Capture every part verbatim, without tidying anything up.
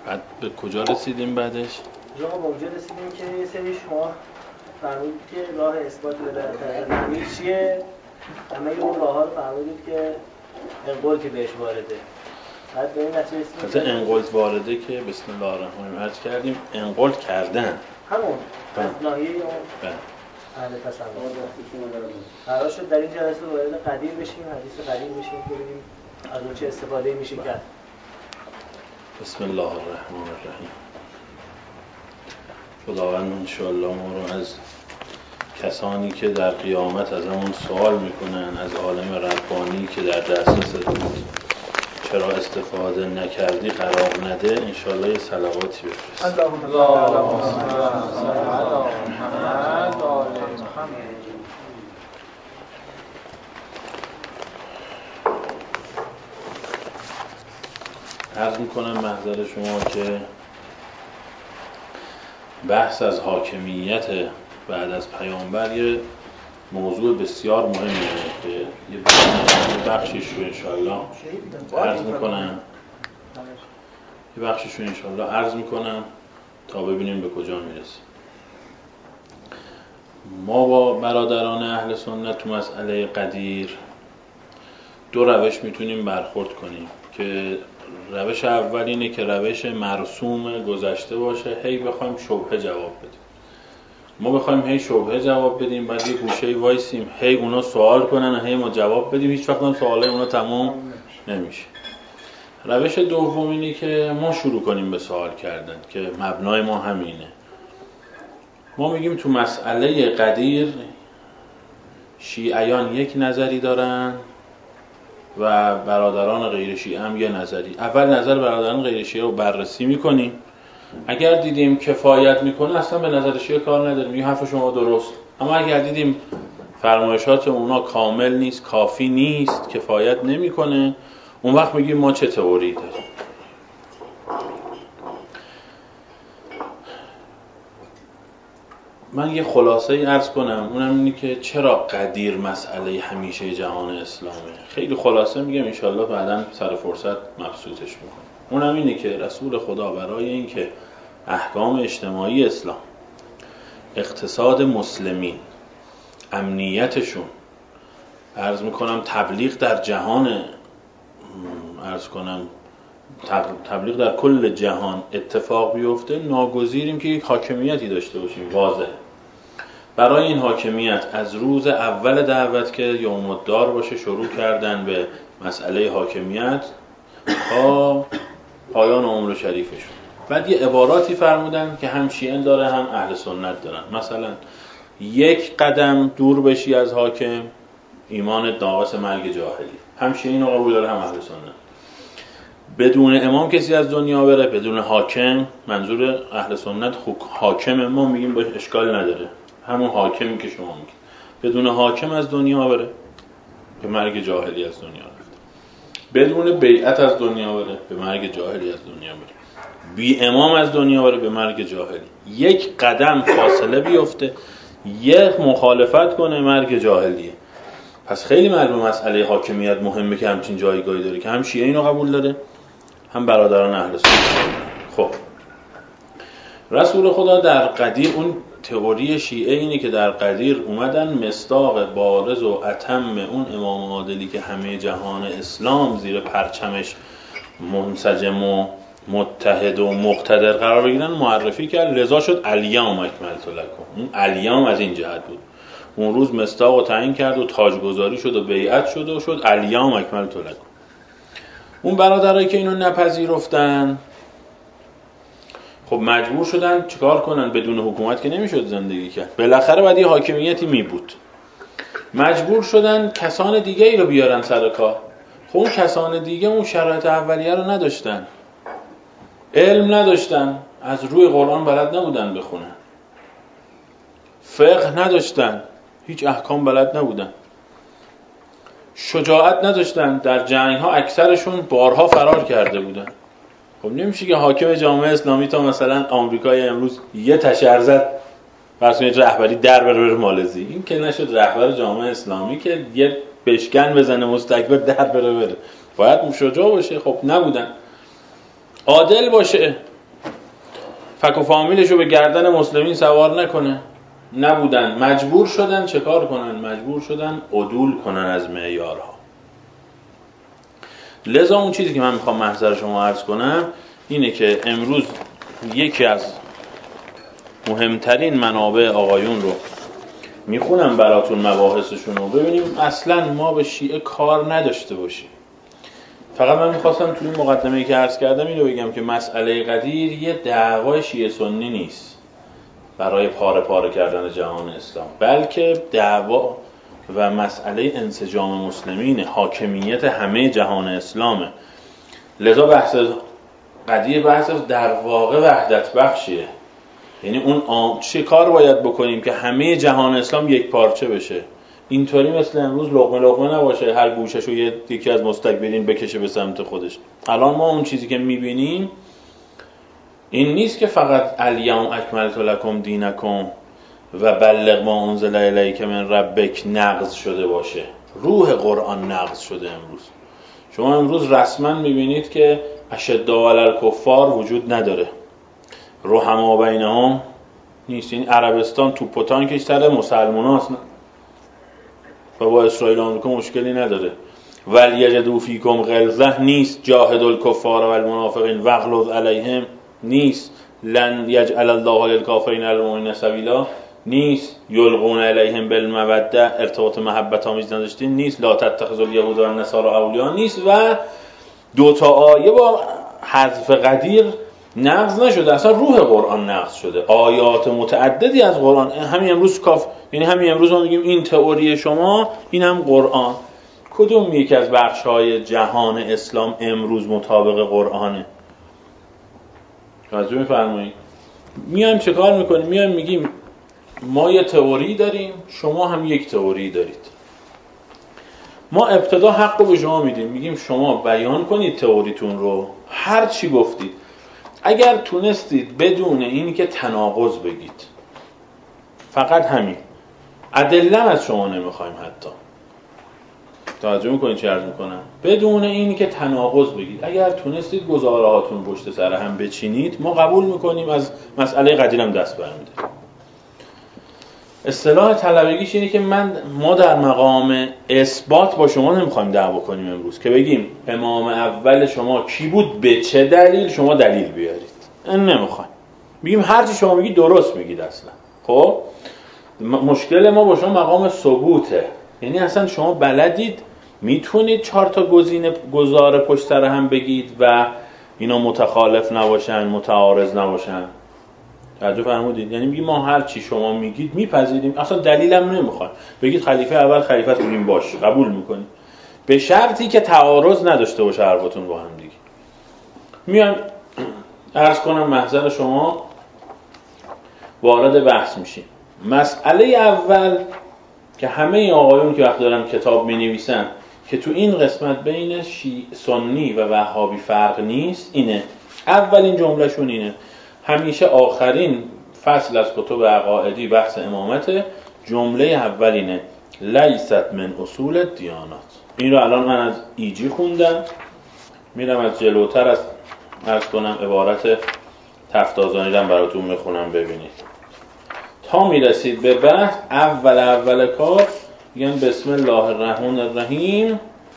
بعد به کجا رسیدیم بعدش؟ جا ما اونجا رسیدیم که یه سری شما فرمودید که راه اثبات به نمیل چیه؟ همه اون راه ها رو فرمودید که انقل که بهش وارده. بعد به این نتیجه رسیدیم مثلا انقل وارده که بسم الله الرحمن الرحیم عرض کردیم انقل کردن همون از ناحیه اون اهل تصوف قرار شد در این جلسه وارد قدیر بشیم، حدیث قدیر بشیم که ببینیم از اون چه استفاده میشه کرد. بسم الله الرحمن الرحیم. خداوند انشاءالله ما رو از کسانی که در قیامت از همون سوال میکنن از عالم ربانی که در دسترس بود چرا استفاده نکردی قرار نده. انشاءالله یه صلواتی بفرست. اللهم عرض میکنم محضر شما که بحث از حاکمیت بعد از پیامبر یه موضوع بسیار مهمیه که یه بخشیش رو انشاءالله عرض میکنم یه بخشیش رو انشاءالله عرض میکنم تا ببینیم به کجا میرسیم. ما با برادران اهل سنت تو مسئله قدیر دو روش میتونیم برخورد کنیم که روش اول اینه که روش مرسوم گذشته باشه، هی بخوایم شبهه جواب بدیم. ما بخوایم هی شبهه جواب بدیم، بعد یه گوشه وایسیم هی اونا سوال کنن و هی ما جواب بدیم، هیچ وقت هم سوالای اونا تمام نمیشه. روش دوم اینه که ما شروع کنیم به سوال کردن که مبنای ما همینه. ما میگیم تو مسئله قدیر شیعیان یک نظری دارن و برادران غیر شیعه هم یه نظری. اول نظر برادران غیر شیعه رو بررسی میکنیم، اگر دیدیم کفایت میکنه اصلا به نظر شیعه کار نداریم، این حرف شما درست. اما اگر دیدیم فرمایشات اونا کامل نیست، کافی نیست، کفایت نمیکنه، اون وقت میگیم ما چه تئوری داریم. من یه خلاصه ای عرض کنم، اونم اینه که چرا قدیر مسئله همیشه جهان اسلامه. خیلی خلاصه میگم، انشالله بعداً سر فرصت مبسوطش میکنم. اونم اینه که رسول خدا برای این که احکام اجتماعی اسلام، اقتصاد مسلمین، امنیتشون، عرض میکنم تبلیغ در جهان، عرض کنم تبلیغ در کل جهان اتفاق بیفته، ناگزیریم که یک حاکمیتی داشته باشیم. واضح برای این حاکمیت از روز اول دعوت که یوم الدار باشه شروع کردن به مسئله حاکمیت تا پایان عمر شریفشون. بعد یه عباراتی فرمودن که هم شیعه داره هم اهل سنت دارن. مثلا یک قدم دور بشی از حاکم ایمان ناقص مرگ جاهلی. هم شیعه اینو قبول داره هم اهل سنت. بدون امام کسی از دنیا بره، بدون حاکم، منظور اهل سنت حاکم ما میگیم باش اشکال نداره، همون حاکمی که شما میگید. بدون حاکم از دنیا بره به مرگ جاهلی از دنیا رفته. بدون بیعت از دنیا بره به مرگ جاهلی از دنیا بره. بی امام از دنیا بره به مرگ جاهلی. یک قدم فاصله بیفته، یک مخالفت کنه، مرگ جاهلیه. پس خیلی معلومه مسئله حاکمیت مهمه که همچین جایگاهی داره که هم شیعه اینو قبول داره هم برادران اهل سنت. خب رسول خدا در قدیر، اون تئوری شیعه اینه که در قدیر اومدن مصداق بارز و اتم اون امام عادلی که همه جهان اسلام زیر پرچمش منسجم و متحد و مقتدر قرار بگیرن معرفی کرد. لذا شد الیوم اکملت لکم. اون الیوم از این جهت بود، اون روز مصداق رو تعیین کرد و تاجگذاری شد و بیعت شد و شد الیوم اکملت لکم. اون برادرایی که اینو نپذیرفتن خب مجبور شدن چیکار کنن؟ بدون حکومت که نمیشد زندگی کرد، بالاخره باید یه حاکمیتی می بود. مجبور شدن کسان دیگه ای رو بیارن سر کار. خب اون کسان دیگه اون شرایط اولیه رو نداشتن، علم نداشتن، از روی قرآن بلد نبودن بخونن، فقه نداشتن، هیچ احکام بلد نبودن، شجاعت نداشتن، در جنگ ها اکثرشون بارها فرار کرده بودن. خب نمیشه که حاکم جامعه اسلامی تا مثلا آمریکای امروز یه تشر زد واسه رهبری در بره مالزی، این که نشد رهبر جامعه اسلامی که یه بشکن بزنه مستکبر در بره بره. باید شجاع باشه. خب نبودن. عادل باشه، فک و فامیلشو به گردن مسلمین سوار نکنه. نبودن، مجبور شدن چه کار کنن؟ مجبور شدن عدول کنن از معیارها. لذا اون چیزی که من میخوام محضر شما عرض کنم اینه که امروز یکی از مهمترین منابع آقایون رو میخونم براتون، مباحثشون رو ببینیم. اصلا ما به شیعه کار نداشته باشیم. فقط من میخواستم توی این مقدمه‌ای که عرض کردم اینو بگم که مسئله قدیر یه دعوای شیعه سنی نیست برای پاره پاره کردن جهان اسلام، بلکه دعوا و مسئله انسجام مسلمین، حاکمیت همه جهان اسلامه. لذا بحث قدیر بحث در واقع وحدت بخشیه. یعنی اون آم... چه کار باید بکنیم که همه جهان اسلام یک پارچه بشه. اینطوری مثل امروز لقمه لقمه نباشه، هر گوشه‌شو یکی از مستکبرین بکشه به سمت خودش. الان ما اون چیزی که میبینیم این نیست که فقط الیوم اکملت لکم دینکم و بلغ ما انزل الیک من ربک نقض شده باشه. روح قرآن نقض شده امروز. شما امروز رسما میبینید که اشداء علی الکفار وجود نداره، رحما بینهم نیست. این عربستان توپ و تانکش سر مسلماناست و با اسرائیل و آمریکا مشکلی نداره. ولیجدوا فیکم غلظه نیست. جاهدوا الکفار و المنافقین واغلظ علیهم نیست. لن یجعل الله للکافرین علی المؤمنین سبیلا نیست. یلقون علیهم بالموده، ارتباط محبت آمیز نداشتین نیست. لا تتخذوا الیهود و النصارى اولیاء نیست. و دو تا آیه با حذف قدیر نقض نشده، اصلا روح قرآن نقض شده. آیات متعددی از قرآن همین امروز کاف، یعنی همین امروز ما میگیم این تئوری شما، این هم قرآن. کدوم یکی از بخش‌های جهان اسلام امروز مطابق قرآنه؟ توجه می‌فرمایید؟ میایم چه کار می‌کنیم؟ میایم میگیم ما یه تئوری داریم، شما هم یک تئوری دارید. ما ابتدا حق رو به شما میدیم، میگیم شما بیان کنید تئوریتون رو، هر چی گفتید. اگر تونستید بدون اینی که تناقض بگید، فقط همین، ادله از شما نمیخوایم حتی. توجه میکنید چه عرض میکنم؟ بدون اینی که تناقض بگید، اگر تونستید گزاره هاتون پشت سر هم بچینید، ما قبول میکنیم، از مسئله قدیرم دست برمی‌داریم. اصطلاح طلبگیش اینه که من ما در مقام اثبات با شما نمیخوایم دعوا کنیم امروز که بگیم امام اول شما کی بود، به چه دلیل، شما دلیل بیارید. این نمیخوایم. میگیم هر چی شما میگید درست میگید اصلا. خب مشکل ما با شما مقام ثبوته. یعنی اصلا شما بلدید، میتونید چهار تا گزینه گزاره پشت سر هم بگید و اینا متخالف نباشن، متعارض نباشن. توجه فرمودید؟ یعنی میگیم ما هر چی شما میگید میپذیریم، اصلا دلیلم نمیخوایم. بگید خلیفه اول خلیفت بودیم، باش قبول میکنیم، به شرطی که تعارض نداشته باشه حرفتون با هم دیگه. میام عرض کنم محضر شما، وارد بحث میشیم. مسئله اول که همه آقایون که وقت دارن کتاب مینویسن که تو این قسمت بین شیعه سنی و وهابی فرق نیست، اینه. اولین جملهشون اینه، همیشه آخرین فصل از کتب عقائدی بحث امامت، جمله اولینه لیست من اصول دیانات. این رو الان من از ایجی خوندم، میرم از جلوتر از عرض کنم عبارت تفتازانیدم براتون میخونم ببینید. تا میرسید به بحث اول اول کار میگن بسم الله الرحمن الرحیم،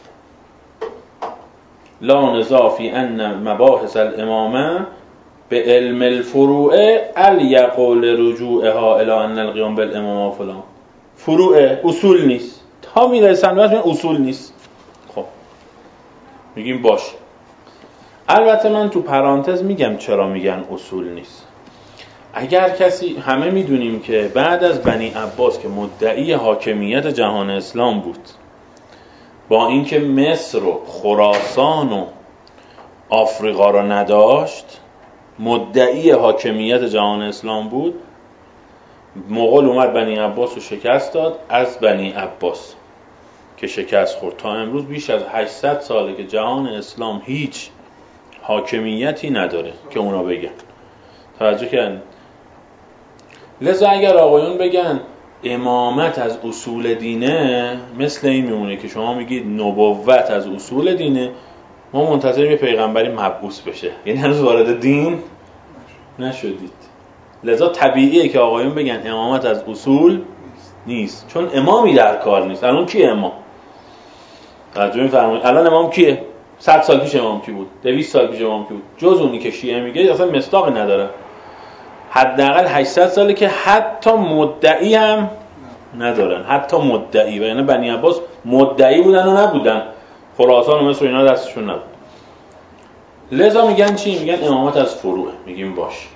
لا نزاع فی ان مباحث الامامه به علم الفروع الیقول رجوعها الی ان القیام بالامامه فلان. فروع اصول نیست، تا میرسن بحث اصول نیست. خب میگیم باش. البته من تو پرانتز میگم چرا میگن اصول نیست. اگر کسی، همه میدونیم که بعد از بنی عباس که مدعی حاکمیت جهان اسلام بود، با اینکه مصر و خراسان و آفریقا را نداشت، مدعی حاکمیت جهان اسلام بود، مغول اومد بنی عباس رو شکست داد. از بنی عباس که شکست خورد تا امروز بیش از هشتصد ساله که جهان اسلام هیچ حاکمیتی نداره که اونا بگن. توجه کردن؟ لذا اگر آقایون بگن امامت از اصول دینه، مثل این میمونه که شما میگید نبوت از اصول دینه، ما منتظریم یه پیغمبری مبعوث بشه، یعنی هنوز وارد دین نشدید. لذا طبیعیه که آقایون بگن امامت از اصول نیست، چون امامی در کار نیست. الان کیه امام؟ توجه می‌فرمایید الان امام کیه؟ صد سال پیش امام کی بود؟ دویست سال پیش امام کی بود؟ جز اونی که شیعه میگه اصلا مصداق نداره. حداقل هشتصد ساله که حتی مدعی هم ندارن، حتی مدعی. و یعنی بنی عباس مدعی بودن و نبودن، خراسان و مصر و اینا دستشون نبود. لذا میگن چی؟ میگن امامت از فروعه. میگیم باش.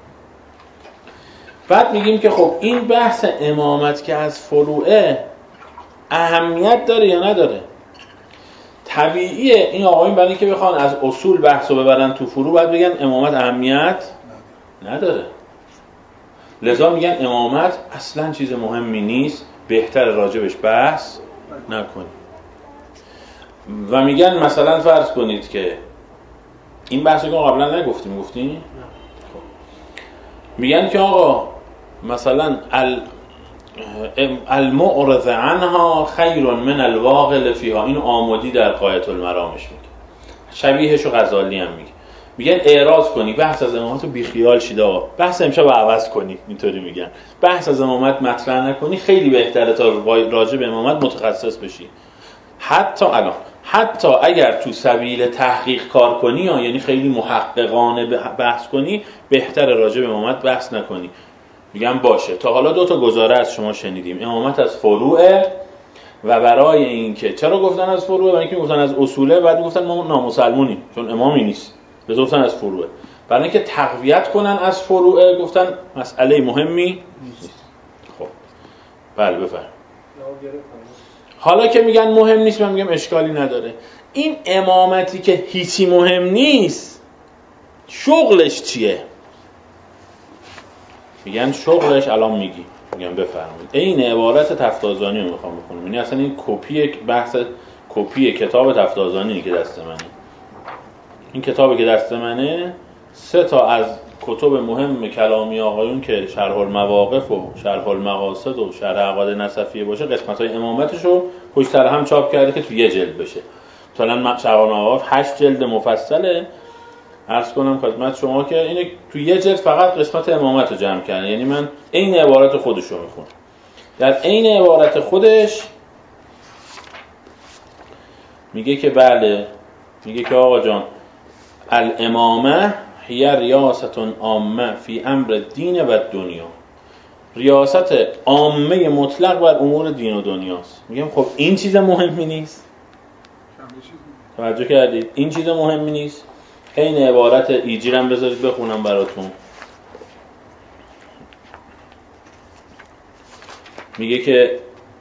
بعد میگیم که خب این بحث امامت که از فروعه اهمیت داره یا نداره؟ طبیعیه این آقایون برای اینکه بخوان از اصول بحثو ببرن تو فروع باید بگن امامت اهمیت نداره. لذا میگن امامت اصلا چیز مهمی نیست، بهتر راجبش بحث نکنید. و میگن مثلا فرض کنید که این بحثی که قبلا نگفتیم، گفتیم؟ خب. میگن که آقا مثلا المعرض عنها خیر من الواقل فیها. اینو آمودی در غایة المرامش میگه، شبیهشو غزالی هم میگه. میگن اعراض کنی، بحث از امامت رو بیخیال شید آقا، بحث امشب رو عوض کنی. اینطوری میگن بحث از امامت مطرح نکنی، خیلی بهتره تا راجع به امامت متخصص بشی. حتی الان حتی اگر تو سبیل تحقیق کار کنی یا یعنی خیلی محققانه بحث کنی، بهتره راجع به امامت بحث نکنی. میگم باشه. تا حالا دو تا گزاره از شما شنیدیم، امامت از فروعه و برای اینکه چرا گفتن از فروعه؟ برای اینکه گفتن از اصوله، بعد گفتن ما نامسلمونیم چون امامی نیست، لذا گفتن از فروعه. برای اینکه تقویت کنن از فروعه گفتن مسئله مهمی نیست. خب بله بفرمایید. حالا که میگن مهم نیست، من میگم اشکالی نداره. این امامتی که هیچی مهم نیست شغلش چیه؟ میگن شغلش الان میگی. میگم بفرمایید. این عبارت تفتازانی رو میخوام بخونم. یعنی اصلا این کپی بحث کپی کتاب تفتازانی که دست منه. این کتابی که دست منه سه تا از کتب مهم کلامی آقایون که شرح المواقف و شرح المقاصد و شرح عقاید نصفیه باشه، قسمت‌های امامتش رو پشت سر هم چاپ کرده که تو یه جلد بشه. مثلا شرح المواقف هشت جلد مفصله. عرض کنم خدمت شما که اینه تو یه جلد فقط قسمت امامت رو جمع کرده. یعنی من عین عبارت خودش رو میخونم. در عین عبارت خودش میگه که بله، میگه که آقا جان الامامه هی ریاست عامه فی امر الدین و دنیا. ریاست عامه مطلق بر امور دین و دنیاست. میگم خب این چیز مهمی نیست؟ توجه کردید؟ این چیز مهمی نیست؟ این عبارت ایجیرم بذارید بخونم براتون. میگه که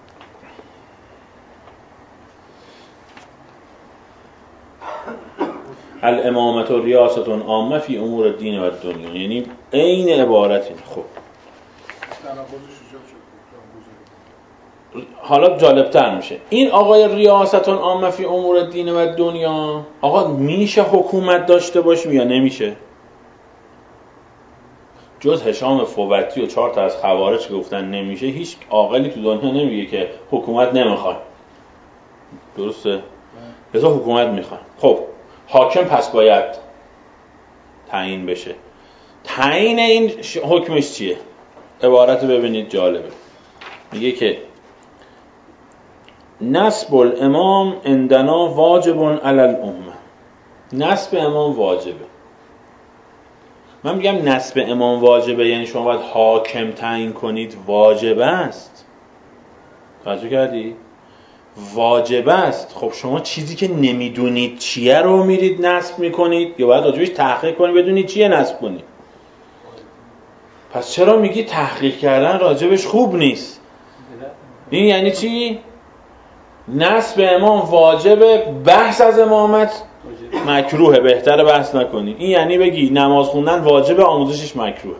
الامامت و ریاست عامه فی امور الدین و دنیا. یعنی این عبارت این. خب حالا جالبتر میشه. این آقای ریاست عامه فی امور الدین و دنیا، آقا میشه حکومت داشته باشیم یا نمیشه؟ جز هشام فوتی و چهار تا از خوارج که گفتن نمیشه، هیچ عاقلی تو دنیا نمیگه که حکومت نمیخواد. درسته؟ لذا حکومت میخواد. خب حاکم پس باید تعیین بشه. تعیین این حکمش چیه؟ عبارت ببینید جالبه. میگه که نصب الامام عندنا واجب علی الامه. نصب امام واجبه. من میگم نصب امام واجبه یعنی شما باید حاکم تعیین کنید، واجب است. توجه کردی؟ واجب است. خب شما چیزی که نمیدونید چیه رو میرید نصب میکنید یا باید راجبش تحقیق کنید بدونید چیه نصب کنید؟ پس چرا میگی تحقیق کردن راجبش خوب نیست؟ این یعنی چی؟ نصب امام واجبه، بحث از امامت مکروهه، بهتره بحث نکنی. این یعنی بگی نماز خوندن واجبه، آموزشش مکروه.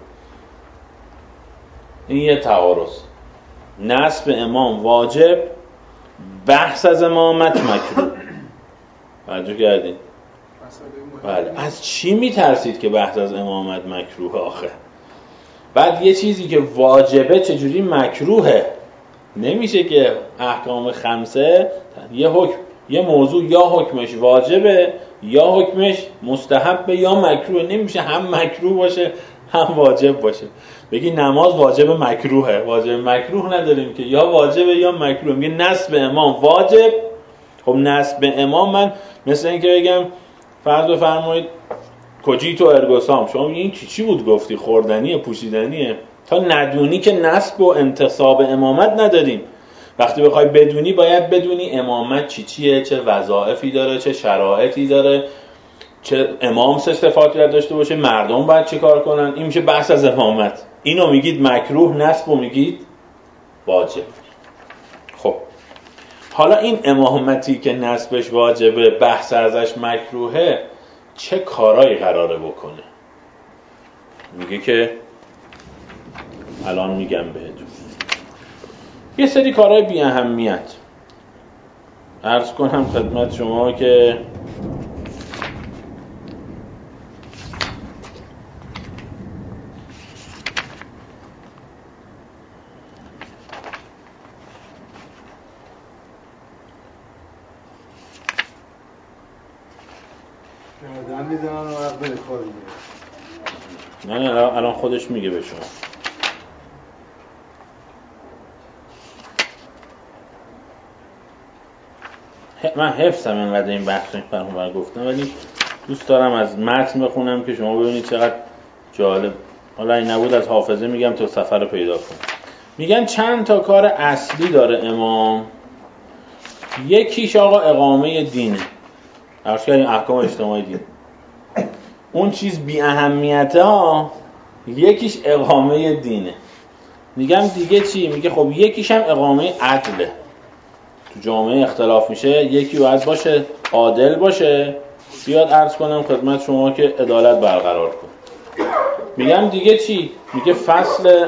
این یه تعارض. نصب امام واجب، بحث از امامت مکروه. توجه کردین؟ بله. از چی میترسید که بحث از امامت مکروه آخه؟ بعد یه چیزی که واجبه چجوری مکروهه؟ نمیشه که احکام خمسه یه حکم یه موضوع یا حکمش واجبه یا حکمش مستحبه یا مکروه. نمیشه هم مکروه باشه هم واجب باشه. بگی نماز واجب مکروهه، واجب مکروه نداریم که، یا واجبه یا مکروه. میگه نصب امام واجب. خب نصب امام من مثل اینکه بگم فرض بفرمایید کجی تو ارگوسام، شما این چی چی بود گفتی؟ خوردنیه، پوشیدنیه. تا ندونی که نصب و انتصاب امامت نداریم. وقتی بخوای بدونی باید بدونی امامت چی چیه، چه وظایفی داره، چه شرایطی داره، چه امام سه صفاتی باید داشته باشه، مردم باید چه کار کنن. این میشه بحث از امامت. اینو میگید مکروه، نصب رو میگید واجب. خب حالا این امامتی که نصبش واجبه، بحث ازش مکروهه، چه کارایی قراره بکنه؟ میگه که الان میگم بهتون یه سری کارهای بی اهمیت. عرض کنم خدمت شما که نه نه الان خودش میگه به شما. من حفظم اینقدر این بحث رو برام گفتم، ولی دوست دارم از متن بخونم که شما ببینید چقدر جالب. حالا این نبود از حافظه میگم تا سفر رو پیدا کنم. میگن چند تا کار اصلی داره امام. یکیش آقا اقامه دینه، عرض کردیم احکام اجتماعی دین. اون چیز بی اهمیته ها، یکیش اقامه دینه. میگم دیگه چی؟ میگه خب یکیش هم اقامه عدله. تو جامعه اختلاف میشه، یکی باید باشه عادل باشه، بیاد عرض کنم خدمت شما که عدالت برقرار کن. میگم دیگه چی؟ میگه فصل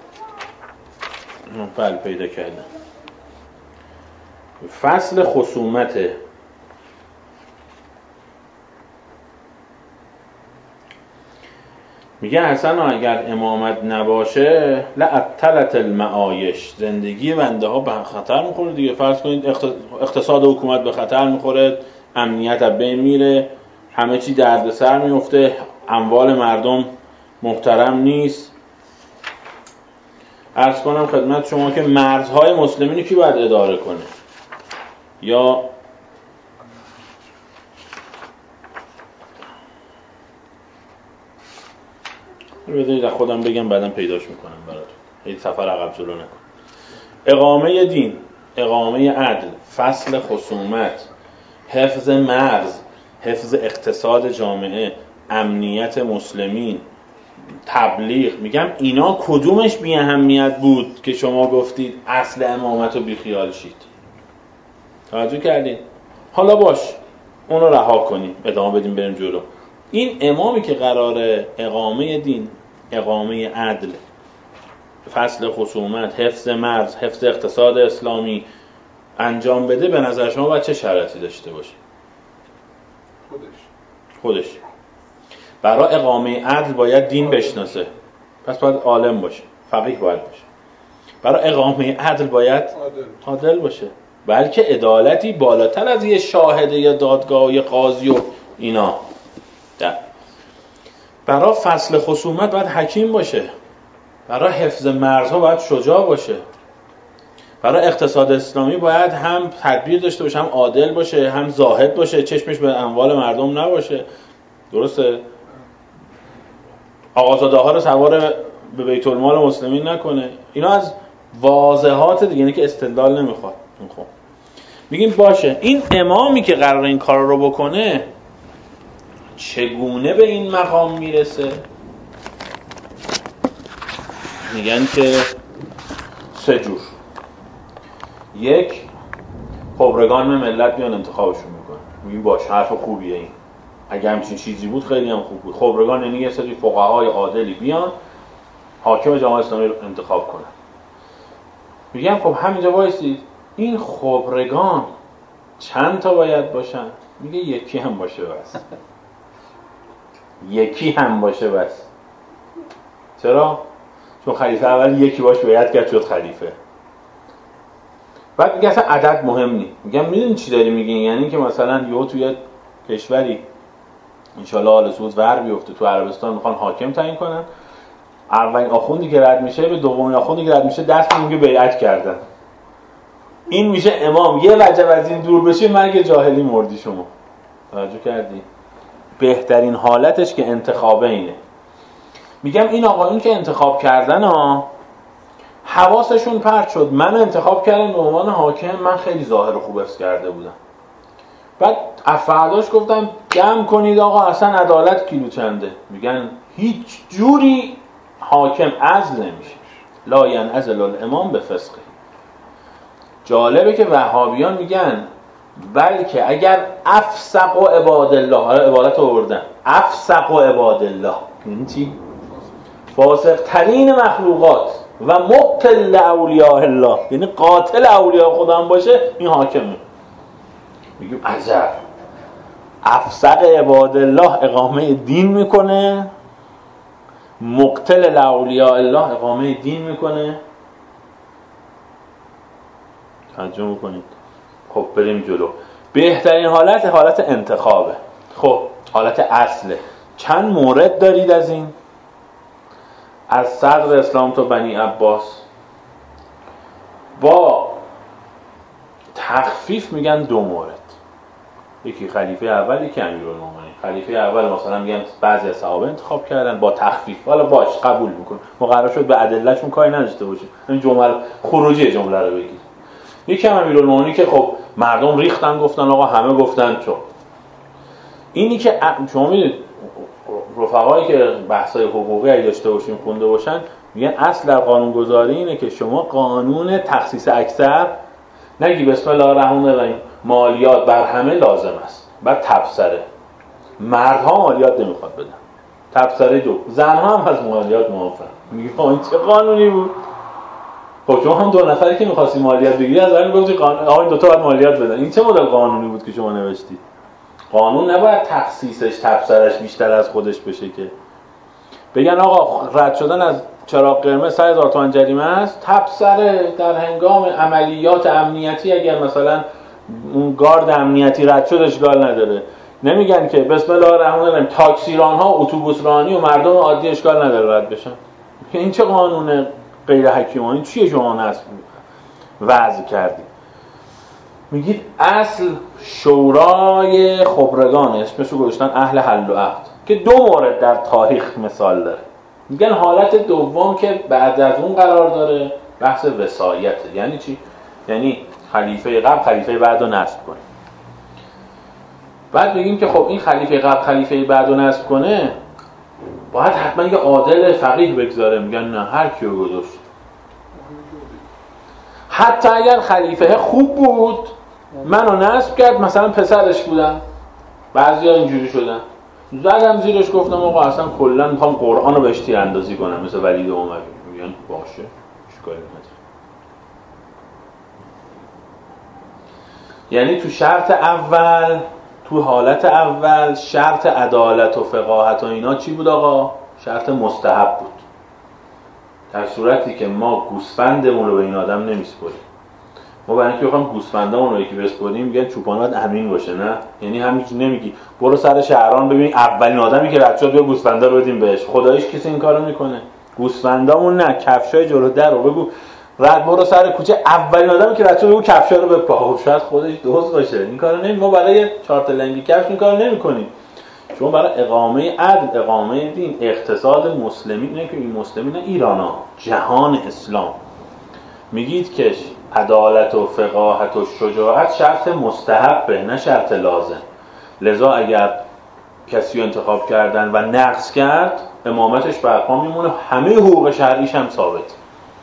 بله پیدا کردم فصل خصومته. میگه اصلا اگر امامت نباشه لعطلت المعایش، زندگی بنده ها به خطر میخوره دیگه. فرض کنید اقتصاد حکومت به خطر میخوره، امنیت از بین میره، همه چی دردسر میفته، اموال مردم محترم نیست. عرض کنم خدمت شما که مرزهای مسلمینی کی باید اداره کنه؟ یا بذارید خودم بگم بعدم پیداش میکنم براتون، هیچ سفر عقب جلو نکن. اقامه دین، اقامه عدل، فصل خصومت، حفظ مرز، حفظ اقتصاد جامعه، امنیت مسلمین، تبلیغ. میگم اینا کدومش بی اهمیت بود که شما گفتید اصل امامت رو بی خیال شید؟ توجه کردین؟ حالا باش اونو رها کنیم، ادامه بدیم بریم جلو. این امامی که قراره اقامه دین، اقامه عدل، فصل خصومت، حفظ مرز، حفظ اقتصاد اسلامی انجام بده، به نظر شما باید چه شرایطی داشته باشه؟ خودش خودش برای اقامه عدل باید دین بشناسه، پس باید عالم باشه، فقیه باید باشه. برای اقامه عدل باید عادل, عادل باشه، بلکه عدالتی بالاتر از یه شاهد یا دادگاه یا قاضی و اینا. ده. برای فصل خصومت باید حکیم باشه، برای حفظ مرزها باید شجاع باشه، برای اقتصاد اسلامی باید هم تدبیر داشته باشه، هم عادل باشه، هم زاهد باشه، چشمش به اموال مردم نباشه. درسته؟ آقازاده ها رو سوار به بیت المال مسلمین نکنه. اینا از واضحات دیگه، اینه که استدلال نمیخواد. خب میگیم باشه، این امامی که قرار این کار رو بکنه چگونه به این مقام میرسه؟ میگن که سه جور. یک، خبرگان ملت بیان انتخابشون میکنن. میگیم باشه، حرف خوبیه این. اگه همچین چیزی بود خیلی هم خوب بود. خبرگان یعنی یه سری فقهای عادلی بیان حاکم جامعه اسلامی رو انتخاب کنن. میگم خب همینجا وایسید، این خبرگان چند تا باید باشن؟ میگه یکی هم باشه بس. یکی هم باشه بس. چرا؟ چون خلیفه اول یکی باش باید کرد شد خلیفه. بعد میگه اصلا عدد مهم نیست. میگم میدونی چی داری میگین؟ یعنی که مثلا یهو توی کشوری انشالله آل سعود ور بیفته، تو عربستان میخوان حاکم تعیین کنن، اولین آخوندی که رد میشه به دومین آخوندی که رد میشه دست میگه بیعت کردن. این میشه امام. یه وجب از این دور بشه مرگ جاهلی مردی. شما توجه کردی؟ بهترین حالتش که انتخابه اینه. میگم این آقایون که انتخاب کردن ها حواسشون پرت شد. من انتخاب کردم به عنوان حاکم، من خیلی ظاهر خوب حفظ کرده بودم. بعد افعاداش گفتم جمع کنید آقا اصلا عدالت کیلو چنده. میگن هیچ جوری حاکم عزل نمیشه. لا ینعزل الامام به فسقه. جالبه که وهابیان میگن بلکه اگر افسق و عباد الله، حالا عبادت رو آوردن، افسق و عباد الله یعنی چی؟ فاسق ترین مخلوقات و مقتل اولیاء الله، یعنی قاتل اولیاء خدا هم باشه، این حاکمه. میگیم عجب، افسق عباد الله اقامه دین میکنه، مقتل اولیاء الله اقامه دین میکنه. توجه میکنید؟ خب بریم جلو. بهترین حالت حالت انتخابه. خب حالت اصله. چند مورد دارید از این؟ از صدر اسلام تا بنی عباس با تخفیف میگن دو مورد. یکی خلیفه اول، یکی امیرالمومنین. خلیفه اول مثلا میگن بعضی از صحابه انتخاب کردن با تخفیف، حالا باش قبول میکن، ما قرار شد به ادلهشون کاری نداشته باشیم، این جمله خروجی جمله رو بگید. یکی هم امیرالمومنین که خب مردم ریختن گفتن آقا همه گفتن چون. اینی که شما میدید رفقایی که بحثای حقوقی اگه داشته باشیم خونده باشن میگن اصل در قانونگذاری اینه که شما قانون تخصیص اکثر نگی بسم الله الرحمن الرحیم مالیات بر همه لازم است، بعد تبصره مردها مالیات نمیخواد بدن، تبصره دو زنها هم از مالیات معافن. میگه این چه قانونی بود؟ خب شما هم دو نفری که می‌خواستی مالیات بگیری از اول گفتی قانون آقا این دو تا باید مالیات بدن. این چه مدل قانونی بود که شما نوشتید؟ قانون نباید تخصیصش تبصرهش بیشتر از خودش بشه که بگن آقا رد شدن از چراغ قرمز صد هزار تومان جریمه است، تبصره در هنگام عملیات امنیتی اگر مثلا اون گارد امنیتی رد شد اشکال نداره. نمیگن که بسم الله الرحمن الرحیم تاکسیران‌ها اتوبوس رانی و مردم عادی اشکال نداره رد بشن. این چه قانون غیر حکیمانه چیه شما نصب وضع کردید؟ میگید اصل شورای خبرگان، اسمشو گذاشتن اهل حل و عقد، که دو مورد در تاریخ مثال داره. میگن حالت دوم که بعد از اون قرار داره بحث وصایته. یعنی چی؟ یعنی خلیفه قبل خلیفه بعد رو نصب کنه. بعد میگیم که خب این خلیفه قبل خلیفه بعد رو نصب کنه باید حتما یه عادل فقیه بگذاره. میگن نه، هر کیو گذاشت. حتی اگر خلیفه خوب بود منو نصب کرد، مثلا پسرش بودم، بعضیا اینجوری شدن، زدم زیرش گفتم آقا اصلا کلا میخوام قرآن رو بهش تیراندازی کنم مثل ولید اموی. میگن باشه اشکالی نداره. یعنی تو شرط اول، تو حالت اول شرط عدالت و فقاهت و اینا چی بود آقا؟ شرط مستحب بود. در صورتی که ما گوسفندمون رو به این آدم نمیسپاریم. ما برای اینکه بخوام گوسفندمون رو یکی بسپاریم میگن چوپانات امین باشه، نه؟ یعنی همینجوری نمیگی برو سر شهران ببین اولین آدمی که رد شد بیا گوسفندا رو بدیم بهش. خداییش کسی این کارو میکنه؟ گوسفندامون نه، کفشای جلو در رو بگو رد برو سر کوچه اولین آدمی که رد شد بگو کفشا رو بپا. شاید خودش دوست باشه. این کارو نمی ما برای چهار تا لنگی کفش این کارو نمی‌کنیم. شما برای اقامه عدل، اقامه دین، اقتصاد مسلمین، نه که این مسلمین ایرانا، جهان اسلام، میگید که عدالت و فقاهت و شجاعت شرط مستحبه نه شرط لازم. لذا اگر کسی رو انتخاب کردن و نقض کرد امامتش برپا میمونه، همه حقوق شرعیش هم ثابت.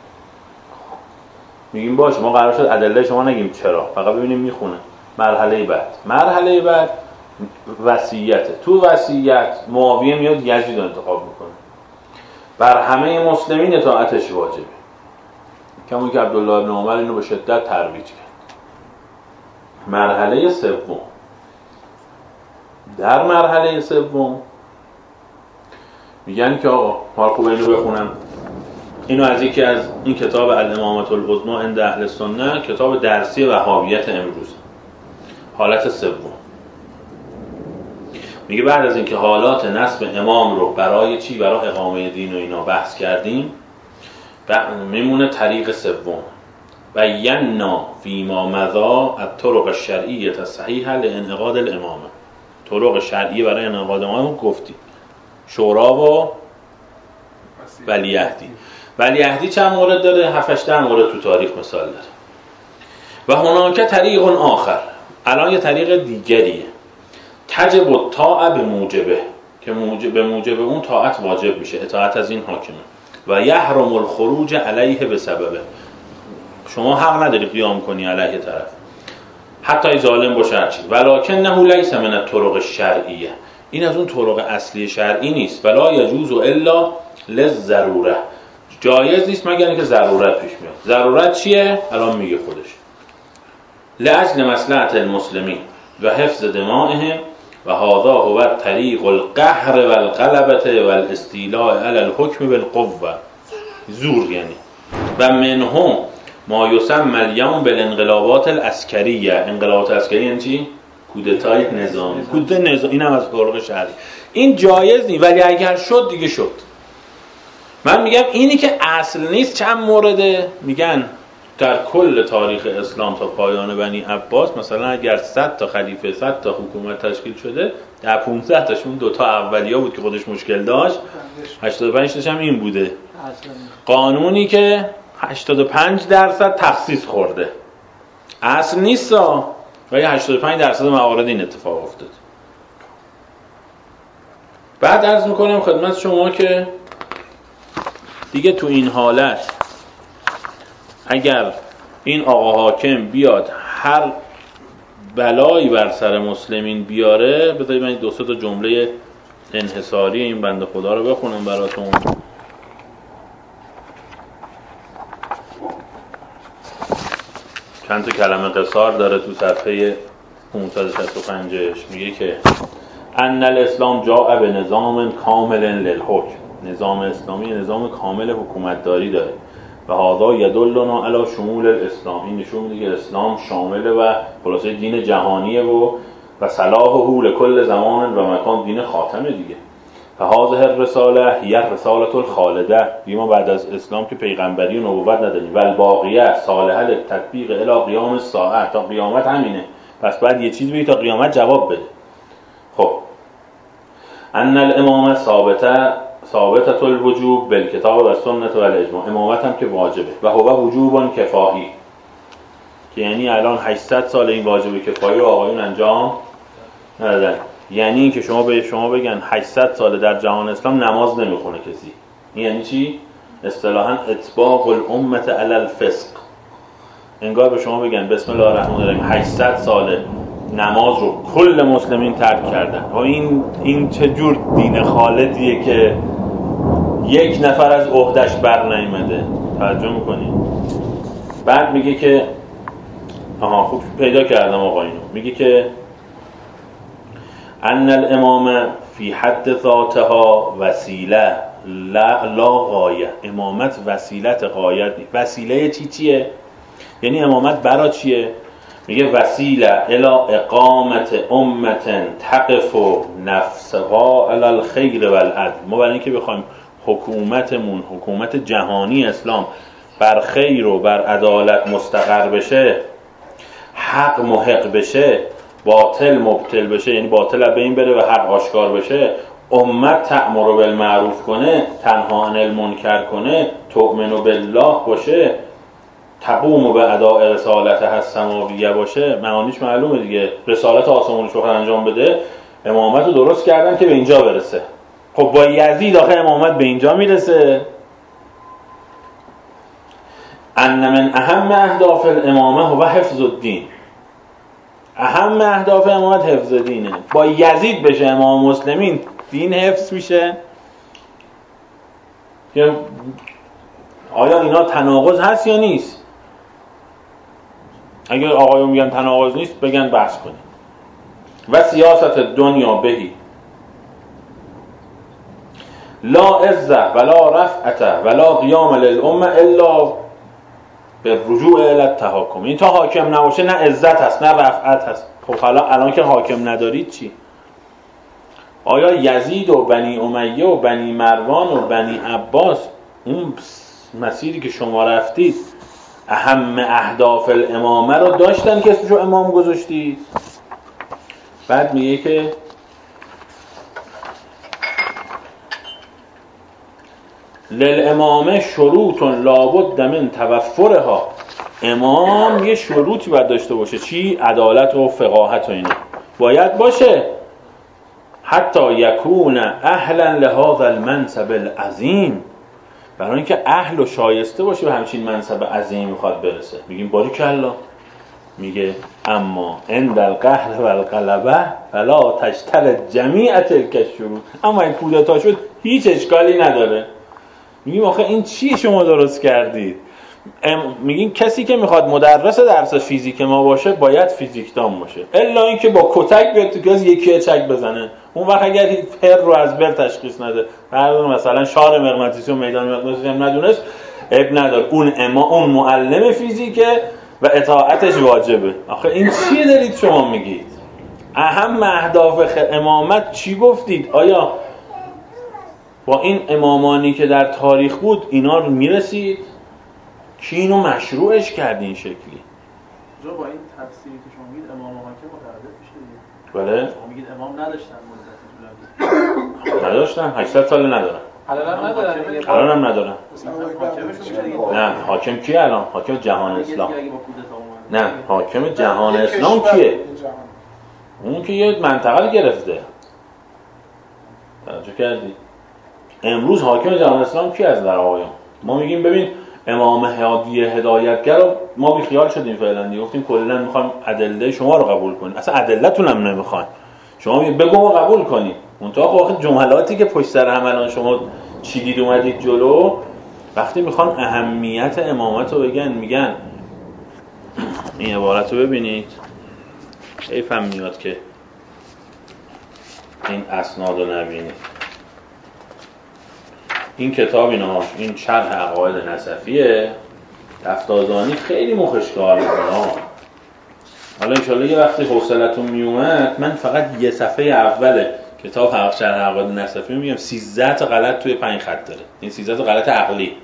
میگیم باشه ما قرار شد ادله شما نگیم چرا، فقط ببینیم میخونه. مرحله بعد مرحله بعد وصیت. تو وصیت معاویه میاد یزید رو انتخاب میکنه. بر همه مسلمین اطاعتش واجبه. کما که عبدالله ابن عمر اینو به شدت ترویج کرد. مرحله سوم، در مرحله سوم میگن که آقا مارکو اینو بخونم، اینو از یکی از این کتاب الامامة العظمی عند اهل سنت، کتاب درسی وهابیت امروز، حالت سوم. میگه بعد از اینکه حالات نصب امام رو برای چی؟ برای اقامه دین و اینا بحث کردیم، میمونه طریق سوم. بینا فیما مضا الطرق الشرعیه الصحیحه لانعقاد الامامه. طرق شرعی برای انعقاد امامه گفتیم، شورا و ولیعهدی. ولیعهدی چند مورد داره؟ هفت هشت مورد تو تاریخ مثال داره. و هناک طریق آخر، الان یه طریق دیگریه، تجب الطاعه به موجبه، که موجب به موجب اون طاعت واجب میشه، اطاعت از این حاکمه. و یحرم الخروج علیه به سببه، شما حق نداری قیام کنی علیه طرف حتی ظالم باشه هرچی. ولکنه لیس من الطرق الشرعیه، این از اون طرق اصلی شرعی نیست. ولا یجوز الا للضروره، جایز نیست مگر اینکه ضرورت پیش میاد. ضرورت چیه؟ الان میگه خودش. لاجل مصلحت المسلمین و حفظ دمائهم و هذا هو طریق القهر والغلبه والاستیلاء علی الحکم بالقوه، زور یعنی. و منهم ما یسمى اليوم بالانقلابات العسکریه. انقلابات عسکری یعنی چی؟ کودتای نظامی. کودتا نظامی این هم از طرق شرعی. این جایز نیست، ولی اگر شد دیگه شد. من میگم اینی که اصل نیست. چند مورده میگن در کل تاریخ اسلام تا پایان بنی عباس مثلا اگر صد تا خلیفه، صد تا حکومت تشکیل شده، در پانصد تاشون دو تا اولیا بود که خودش مشکل داشت، هشتاد و پنج تاش هم این بوده. قانونی که هشتاد و پنج درصد تخصیص خورده، اصل نیست ولی هشتاد و پنج درصد موارد این اتفاق افتاد. بعد عرض میکنم خدمت شما که دیگه تو این حالت اگر این آقا حاکم بیاد هر بلایی بر سر مسلمین بیاره، بذارید من دو سه تا جمله انحصاری این بنده خدا رو بخونم براتون. چند تا کلمه قصار داره تو صفحه پانصد و شصت و پنج. میگه که ان الاسلام جاء به نظام کامل للحکم، نظام اسلامی نظام کامل حکومتداری داره. و هذا یدلنا علی شمول الاسلام، این نشون میده که اسلام شامله و خلاصه دین جهانیه و و صلاحه لکل زمان و مکان، دین خاتمه دیگه. فهذه الرساله هی الرساله الخالده، ما بعد از اسلام که پیغمبری و نبوت نداریم. و الباقیه صالحه للتطبیق الی قیام الساعه، تا قیامت همینه. پس بعد یه چیز بگی تا قیامت جواب بده. خب ان الامامه ثابته ثابتة الوجوب بالکتاب و سنت و الاجماع، امامت هم که واجبه. و هو وجوبان کفایی، که یعنی الان هشتصد سال این واجب کفایی رو آقایون انجام ندادن. یعنی این که شما به شما بگن هشتصد سال در جهان اسلام نماز نمیخونه کسی، این یعنی چی؟ اصطلاحاً اطباق الامه علی الفسق. انگار به شما بگن بسم الله الرحمن الرحیم هشتصد سال نماز رو کل مسلمین ترک کردن. و این این چه جور دین خالدیه که یک نفر از عهده‌اش بر نیامده. توجه میکنید؟ بعد میگه که آها خوب پیدا کردم آقا اینو. میگه که ان الامامه فی حد ذاتها وسیله لا, لا غایه، امامت وسیلت غایت نیست. وسیله چی چیه؟ یعنی امامت برای چیه؟ میگه وسیله الی اقامت امه تقف نفسها علی الخیر والعدل. ما برای اینکه بخوایم حکومتمون حکومت جهانی اسلام بر خیر و بر عدالت مستقر بشه، حق محق بشه، باطل مبطل بشه، یعنی باطل از بین بره و حق آشکار بشه، امت تأمر بالمعروف کنه، تنها عن المنکر کنه، تؤمن بالله باشه، تقوم به اداء رسالت السماویه باشه، معانیش معلومه دیگه، رسالت آسمونیش رو انجام بده. امامت رو درست کردن که به اینجا برسه. خب با یزید آخه امامت به اینجا میرسه. ان من اهم اهداف الامامه هو حفظ الدین، اهم اهداف امامت حفظ دینه. با یزید بشه امام مسلمین دین حفظ میشه. آیا اینا تناقض هست یا نیست؟ اگر آقایون میگن تناقض نیست بگن بحث کنیم. و سیاست دنیا بهی لا عزه ولا رفعته ولا قیام للامه الا به رجوع الی التحاکم. این تا حاکم نباشه نه عزت هست نه رفعت هست. خب حالا الان که حاکم ندارید چی؟ آیا یزید و بنی امیه و بنی مروان و بنی عباس اون مسیری که شما رفتید اهم اهداف الامامه رو داشتن که اسمشو امام گذاشتید؟ بعد میگه که للامامه شروط لابد من توفرها، امام یه شروطی باید داشته باشه. چی؟ عدالت و فقاهت و اینا باید باشه. حتی یکون اهلا لهذا المنصب العظیم، برای اینکه اهل و شایسته باشه به همچین منصب عظیم میخواد برسه. میگیم باریکلا. میگه اما عند القهر و الغلبه فلا تشترط جمیع تلک الشروط، اما این کودتا شد هیچ اشکالی نداره. میگیم آخه این چی شما درست کردید؟ میگین کسی که میخواد مدرس درس فیزیک ما باشه باید فیزیکدان باشه، الا اینکه با کتک بیاد تو کلاس یکی چک بزنه. اون وقت اگر پر رو از بر تشخیص نده، فرض مثلا شار مغناطیسی و میدان مغناطیسی هم ندونست، اب نداره، اون اما اون معلم فیزیکه و اطاعتش واجبه. آخه این چیه دارید شما میگید؟ اهم اهداف امامت چی گفتید؟ آیا با این امامانی که در تاریخ بود اینا رو میرسید؟ کی اینو مشروعش کرد این شکلی؟ جو با این تفسیری که شما میگید امام و حاکم متعدد میشه دیگه. بله؟ شما میگید امام نداشتن مدت طولانی. نداشتن، هشتصد سال ندارن. الان ندارن. الان هم ندارن. حاکمشون میشه دیگه. نه، حاکم کیه الان؟ حاکم جهان اسلام. اگه با کودتا اومد. نه، حاکم جهان اسلام کیه؟ اون که یه منطقه گرفته. توجه کردی؟ امروز حاکم جهان اسلام کی از در آقایان؟ ما میگیم ببین امام هادی هدایتگر رو ما بی خیال شدیم فعلا دیگه، گفتیم کلا میخوایم ادله شما رو قبول کنیم. اصلا ادله‌تون هم نمیخوایم، شما بگو ما قبول کنیم. منتها خب جملاتی که پشت سر هم الان شما چیدید اومدید جلو، وقتی میخوان اهمیت امامت رو بگن، میگن این عبارت رو ببینید، حیفم میاد که این اسناد رو نبینید. این کتاب اینا، این شرح عقاید نسفیه تفتازانی، خیلی مخش کار میکنه. حالا انشالله یه وقتی حوصلتون میومد من فقط یه صفحه اول کتاب حق شرح عقاید نسفی میگم سیزده تا غلط توی پنج خط داره. این سیزده تا غلط عقلی،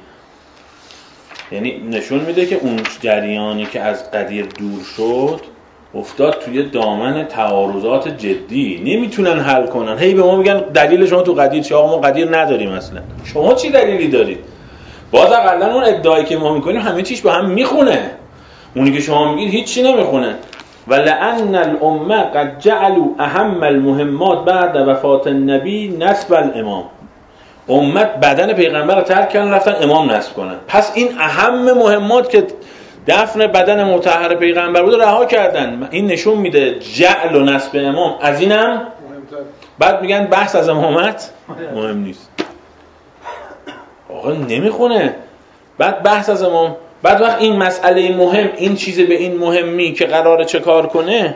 یعنی نشون میده که اون جریانی که از قدیر دور شد افتاد توی دامن تعارضات جدی، نمیتونن حل کنن. هی به ما میگن دلیل شما تو قدیر چیه؟ آقا ما قدیر نداریم اصلا. شما چی دلیلی دارید؟ باز اقلا اون ادعایی که ما میکنیم همه چیش با هم میخونه، اونی که شما میگید هیچی نمیخونه. ولأن الامه قد جعلوا اهم المهمات بعد وفات النبی نصب الامام. امت بدن پیغمبر رو ترک کردن رفتن امام نصب کنن. پس این اهم مهمات که دفن بدن مطهر پیغمبر بود رها کردن. این نشون میده جعل و نصب امام از اینم. بعد میگن بحث از امامت مهم نیست. آقا نمیخونه. بعد بحث از امام، بعد وقت این مسئله مهم، این چیز به این مهمی که قراره چه کار کنه،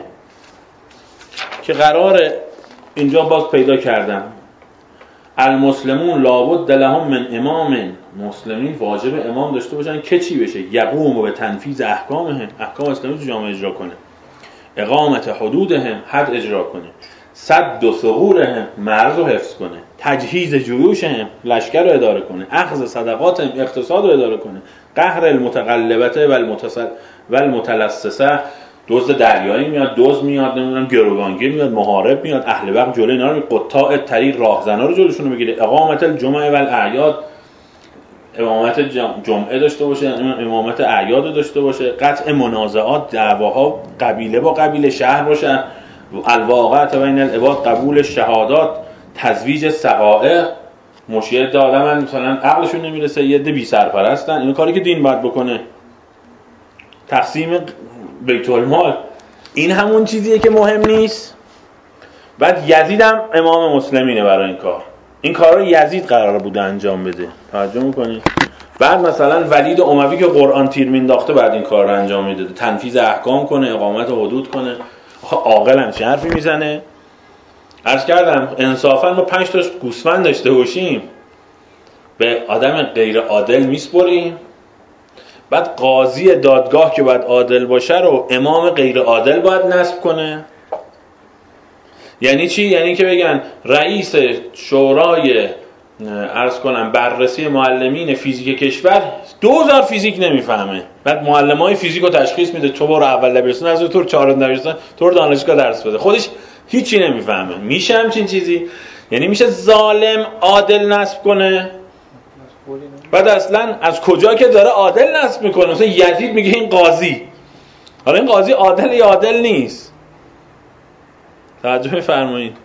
که قراره اینجا باز پیدا کردم المسلمون لابد لهم من امام، مسلمین واجب امام داشته باشن که چی بشه؟ یقوم به تنفیذ احکامهم، احکام اسلامی تو جامعه اجرا کنه، اقامت حدودهم، حد اجرا کنه، صد و ثغورهم، مرز رو حفظ کنه، تجهیز جیوشهم، لشکر رو اداره کنه، اخذ صدقاتهم، اقتصاد رو اداره کنه، قهر المتغلبه و المتصل و المتلصصه، دزد دریایی میاد، دزد میاد، نمیدونم گروگانگیر میاد، محارب میاد، اهل وقت جلوی اینا رو، قطاع طریق راهزنا رو جلوشون رو بگیره، اقامت الجمعه و الاعیاد، امامت جمعه داشته باشه، امامت اعیاد داشته باشه، قطع منازعات، دعواها قبیله با قبیله، شهر باشه، الواقعات بین العباد، قبول شهادات، تزویج سقائق. مشیه دادم مثلا عقلشون نمیرسه، یه ده بی سرپرستن، این کاری که دین باید بکنه. تقسیم بیت المال، این همون چیزیه که مهم نیست. بعد یزید هم امام مسلمینه برای این کار. این کار رو یزید قرار بوده انجام بده. توجه میکنی؟ بعد مثلا ولید اموی که قرآن تیر مینداخته بعد این کار رو انجام میداده، تنفیذ احکام کنه، اقامت حدود کنه. آخه عاقل هم چه حرفی میزنه؟ عرض کردم انصافا ما پنج تا گوسفند داشته باشیم به آدم غیر عادل میسپریم، بعد قاضی دادگاه که باید عادل باشه رو امام غیر عادل باید نصب کنه. یعنی چی؟ یعنی که بگن رئیس شورای عرض کنم بررسی معلمین فیزیک کشور دوزار فیزیک نمیفهمه، بعد معلمای فیزیک رو تشخیص میده تو برو اول دبیرستان از تو چهارم دبیرستان تو رو دانشگاه درس بده، خودش هیچی نمیفهمه. میشه همچین چیزی؟ یعنی میشه ظالم عادل نصب کنه؟ بعد اصلا از کجا که داره عادل نصب میکنه؟ مثلا یزید میگه این قاضی، حالا این قاضی عادل یا عادل نیست؟ توجه می‌فرمایید.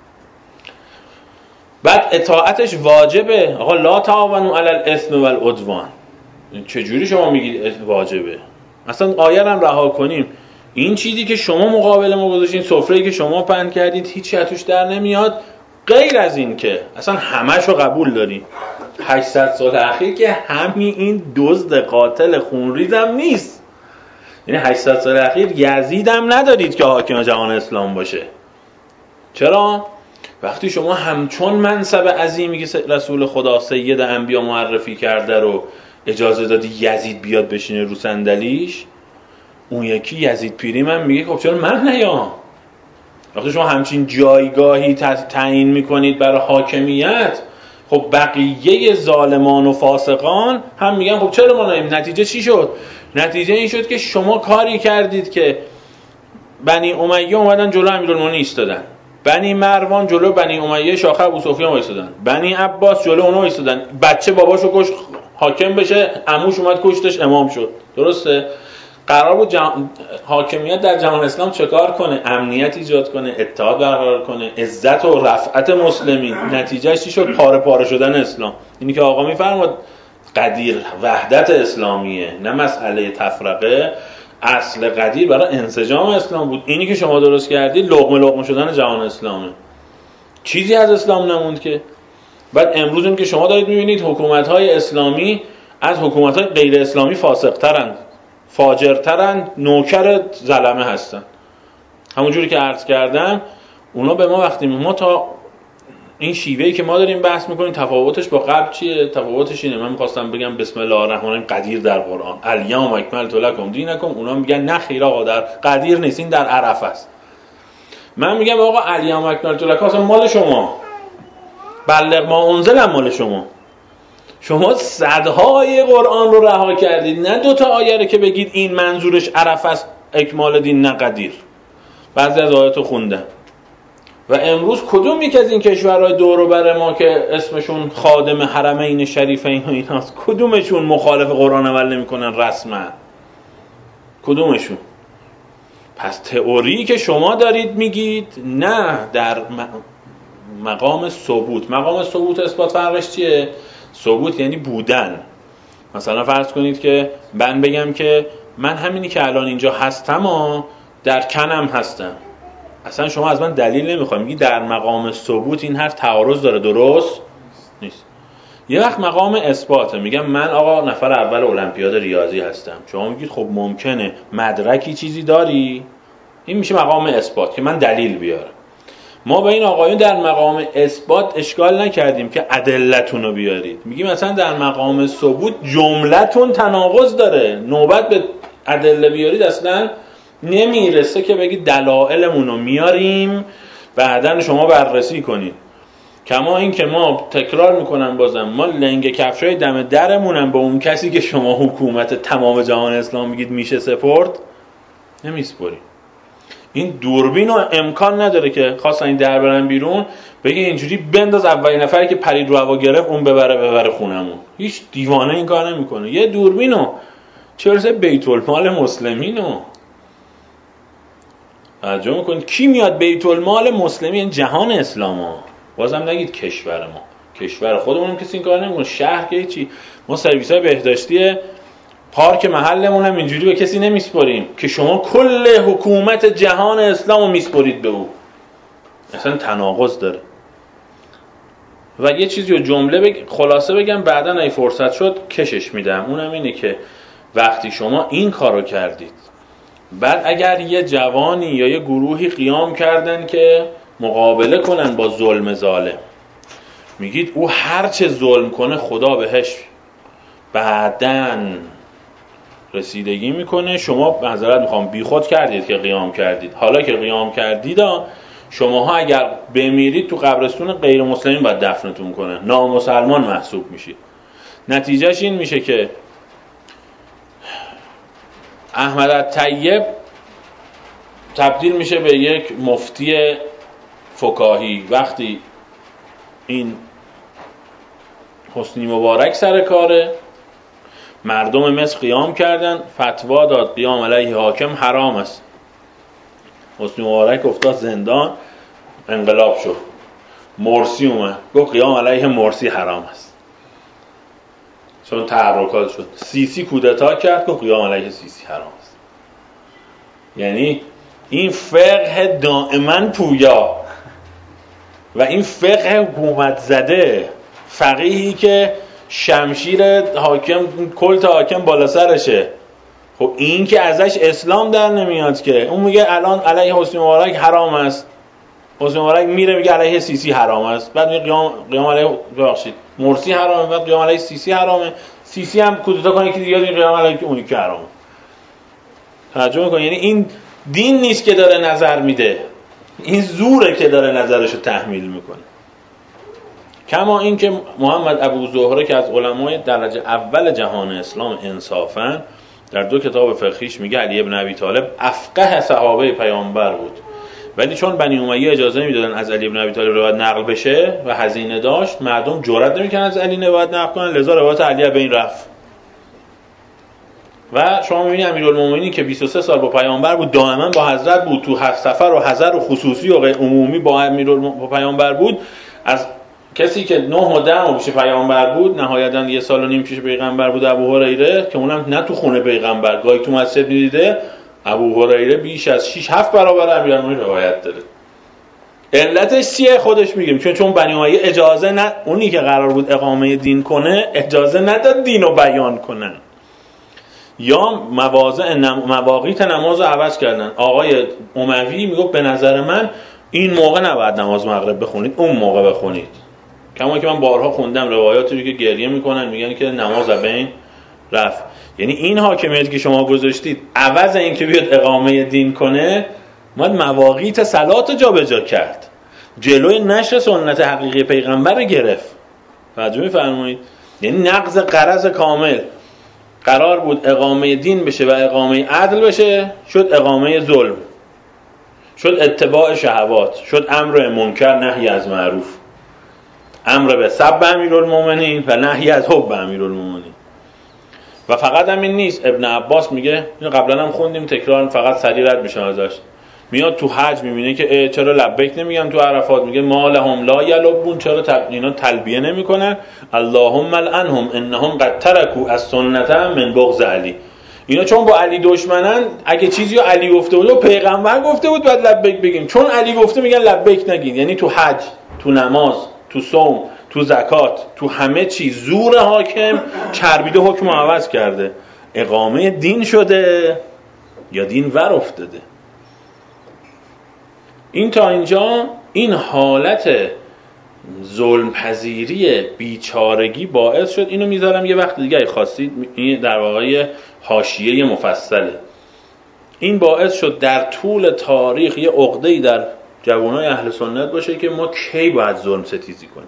بعد اطاعتش واجبه. آقا لا تعاونوا علی الاثم والعدوان، چجوری شما میگید واجبه؟ اصلا آیه رو رها کنیم، این چیزی که شما مقابل ما گذاشتین، سفره‌ای که شما پهن کردید، هیچی ازش در نمیاد غیر از این که اصلا همه‌شو قبول دارین. هشتصد سال اخیر که همین این دزد قاتل خونریزم نیست، یعنی هشتصد سال اخیر یزید هم ندارید که حاکم جهان اسلام باشه. چرا؟ وقتی شما همچون منصب عظیمی که رسول خدا سید انبیا معرفی کرده رو اجازه دادی یزید بیاد بشینه رو صندلیش، اون یکی یزید پیری من میگه خب چرا من نیام؟ وقتی شما همچین جایگاهی تعیین میکنید برای حاکمیت، خب بقیه ظالمان و فاسقان هم میگن خب چرا ما نیم؟ نتیجه چی شد؟ نتیجه این شد که شما کاری کردید که بنی امیه اومدن جلو امیرالمومنین ایستادن، بنی مروان جلو بنی امیه شاخه ابو سفیان ایستادن، بنی عباس جلو اونها ایستادن، بچه باباشو کشت حاکم بشه، عموش اومد کشتش امام شد. درسته؟ قرار بود جم... حاکمیت در جهان اسلام چه کار کنه؟ امنیت ایجاد کنه، اتحاد برقرار کنه، عزت و رفعت مسلمین. نتیجهش چی شد؟ پاره پاره شدن اسلام. اینی که آقا میفرماد قدیر وحدت اسلامیه، نه مسئله تفرقه. اصل قدیر برای انسجام اسلام بود. اینی که شما درست کردید لقمه لقمه شدن جهان اسلامه، چیزی از اسلام نموند که. بعد امروز این که شما دارید میبینید حکومت‌های اسلامی از حکومت‌های غیر اسلامی فاسق‌ترند، فاجرترند، نوکر ظلمه هستن. همونجوری که عرض کردم اونا به ما وقتی ما تا این شیوهی که ما داریم بحث میکنیم تفاوتش با قبل چیه؟ تفاوتش اینه. من میخواستم بگم بسم الله الرحمن الرحیم قدیر در قرآن الیوم اکملت لکم دینکم، اونا میگن نه خیر آقا در قدیر نیست، این در عرفه است. من میگم آقا الیوم اکملت لکم اصلا مال شما، بلغ ما انزل مال شما. شما صدهای قرآن رو رها کردید، نه دو تا آیه رو که بگید این منظورش عرفه است اکمال دین، نه قدیر. بعضی از آیات رو خوندم و امروز کدوم یک از این کشورهای دور و بر ما که اسمشون خادم حرمین شریفین و ایناست، کدومشون مخالف قرآن عمل نمی‌کنن رسما؟ کدومشون؟ پس تئوری که شما دارید میگید نه در مقام ثبوت. مقام ثبوت اثبات فرقش چیه؟ ثبوت یعنی بودن. مثلا فرض کنید که من بگم که من همینی که الان اینجا هستم و در کنم هستم، اصلا شما از من دلیل نمیخوای، میگی در مقام ثبوت این حرف تعارض داره، درست نیست. یه وقت مقام اثباته، میگم من آقا نفر اول المپیاد ریاضی هستم، شما میگید خب ممکنه مدرکی چیزی داری، این میشه مقام اثبات که من دلیل بیارم. ما به این آقایون در مقام اثبات اشکال نکردیم که ادلتون رو بیارید، میگیم مثلا در مقام ثبوت جملتون تناقض داره، نوبت به ادله بیارید اصلا نمیرسه که بگید دلائلمون رو میاریم بعدن شما بررسی کنید. کما این که ما تکرار میکنم بازم، ما لنگ کفشای دم درمونم با اون کسی که شما حکومت تمام جهان اسلام میگید میشه سپرد نمیسپریم. این دوربین رو امکان نداره که خواستن این در برن بیرون بگه اینجوری بنداز اولین نفری که پرید رو هوا گرفت اون ببره ببره خونمون. هیچ دیوانه این کار نمیکنه. یه دوربینو چه برسه بیت المال مسلمینو توجه میکنید. کی میاد بیت المال مسلمین؟ جهان اسلامو. بازم نگید کشور ما، کشور خودمونم کسی این کار نمیکنه. شهر که چی، ما سرویس‌های بهداشتی پارک محلمون هم اینجوری به کسی نمیسپاریم که شما کل حکومت جهان اسلامو میسپارید به او. اصلا تناقض داره. و یه چیزی رو جمله بگ... خلاصه بگم بعداً اگه فرصت شد کشش میدم. اونم اینه که وقتی شما این کارو کردید، بعد اگر یه جوانی یا یه گروهی قیام کردن که مقابله کنن با ظلم ظالم، میگید او هر چه ظلم کنه خدا بهش بعدن رسیدگی میکنه. شما معذرت میخوام بیخود کردید که قیام کردید. حالا که قیام کردید شماها اگر بمیرید تو قبرستون غیر مسلمین باید دفنتون کنن، نامسلمان محسوب میشید. نتیجهش این میشه که احمد الطیب تبدیل میشه به یک مفتی فکاهی. وقتی این حسنی مبارک سر کاره، مردم مصر قیام کردن، فتوا داد قیام علیه حاکم حرام است. حسنی مبارک افتاد زندان، انقلاب شد، مرسی اومد گفت قیام علیه مرسی حرام است، چون تحرکات شد. سیسی کودتا کرد گفت قیام علیه سیسی حرام است. یعنی این فقه دائما پویا و این فقه حکومت زده، فقیهی که شمشیر حاکم، کلت حاکم بالا سرشه، خب این که ازش اسلام در نمیاد که. اون میگه الان علیه حسنی مبارک حرام است، حسنی مبارک میره میگه علیه سیسی حرام است، بعد میگه قیام قیام علیه ببخشید مرسی حرامه، بعد قیام علیه سیسی حرامه، سیسی هم کودتا کنه که دیگه قیام علیه اونی که حرامه. توجه میکنی؟ یعنی این دین نیست که داره نظر میده، این زوره که داره نظرشو تحمیل میکنه. کما این که محمد ابو زهره که از علمای درجه اول جهان اسلام انصافاً در دو کتاب فقهیش میگه علی ابن ابی طالب افقه صحابه پیامبر بود، ولی چون بنی امیه اجازه نمیدادن از علی ابن ابی طالب روایت نقل بشه و هزینه داشت، مردم جرئت نمیکنن از علی روایت نقل کنن، لذا روایت علی به این رفت. و شما میبینید امیرالمومنین که بیست و سه سال با پیامبر بود، دائما با حضرت بود، تو هفت سفر و حضر و خصوصی و عمومی با امیرالمومنین پیامبر بود. از کسی که نه و ده ماه پیش پیامبر بود، نهایتاً یه سال و نیم پیش پیغمبر بود، ابو هریره، که اونم نه تو خونه پیغمبر، گاهی تو مسجد می‌دیده، ابو هریره بیش از شش هفت برابر امیرالمومنین روایت داره. علتش چیه؟ خودش میگیم چون چون بنی امیه اجازه نه، اونی که قرار بود اقامه دین کنه اجازه نداد دینو بیان کنن، یا مواضع نم... مواقیت نماز رو عوض کردن. آقای اموی میگفت به نظر من این موقع نباید نماز مغرب بخونید، اون موقع بخونید. کما که من بارها خوندم روایاتی رو که گریه میکنن میگن که نماز بین رفت. یعنی این حاکمیتی که شما گذاشتید عوض این که بیاد اقامه دین کنه، اومد مواقیت صلات رو جابجا کرد، جلوی نشر سنت حقیقی پیغمبر رو گرفت. توجه می‌فرمایید؟ یعنی نقض غرض کامل. قرار بود اقامه دین بشه و اقامه عدل بشه، شد اقامه ظلم، شد اتباع شهوات، شد امر منکر نهی از معروف، امر به سب امیرالمومنین و نهی از حب امیرالمومنین. و فقط همین نیست، ابن عباس میگه، اینو قبلا هم خوندیم تکرار فقط سریع رد میشم ازش، میاد تو حج میبینه که چرا لبیک نمیگن تو عرفات، میگه ما لهم لا یلبون، چرا اینا تلبیه نمیکنن، اللهم لعنهم انهم قد ترکوا السنه من بغض علی. اینا چون با علی دشمنن، اگه چیزی رو علی گفته بود و پیغمبر گفته بود بعد لبیک بگیم، چون علی گفته میگن لبیک نگین. یعنی تو حج، تو نماز، تو صوم، تو زکات، تو همه چیز زور حاکم چربیده حکم عوض کرده. اقامه دین شده یا دین ور افتاده. این تا اینجا این حالت ظلم پذیری بیچارگی باعث شد، اینو میذارم یه وقت دیگه خواستید، این در واقع حاشیه مفصله، این باعث شد در طول تاریخ یه عقده‌ای در جوانای اهل سنت باشه که ما کی باید ظلم ستیزی کنیم.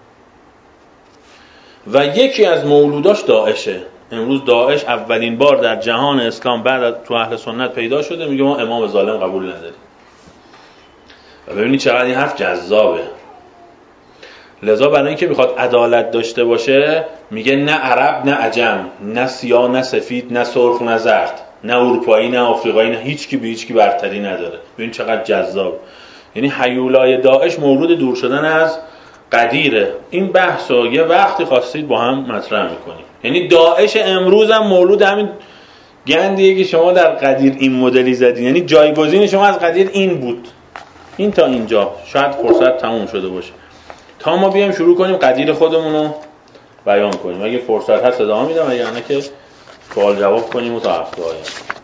و یکی از مولوداش داعشه. امروز داعش اولین بار در جهان اسلام بعد از تو اهل سنت پیدا شده، میگه ما امام ظالم قبول نداریم. و ببینید چقدر این حرف جذابه. لذا برای اینکه میخواد عدالت داشته باشه میگه نه عرب نه عجم، نه سیاه نه سفید، نه سرخ نه زرد، نه اروپایی نه آفریقایی، نه هیچ کی به هیچ کی برتری نداره. ببین چقدر جذاب. یعنی هیولای داعش مولود دور شدن از قدیره. این بحثو یه وقتی خواستید با هم مطرح میکنیم. یعنی داعش امروز هم مولود همین گندیه که شما در قدیر این مدلی زدین. یعنی جایگزین شما از قدیر این بود. این تا اینجا شاید فرصت تموم شده باشه تا ما بیایم شروع کنیم قدیر خودمون رو بیان کنیم. اگه فرصت هست ادامه میدم، اگه نه که سوال جواب کنیم و تا هفته آینده.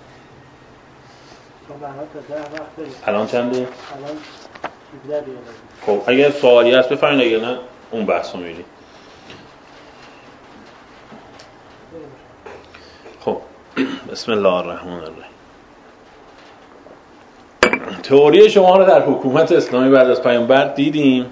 الان چنده؟ الان هفده دقیقه. خب اگه سوالی هست بفرمایید، اگه نه اون بحث رو میریم. خب بسم الله الرحمن الرحیم. تئوری شما رو در حکومت اسلامی بعد از پیامبر دیدیم.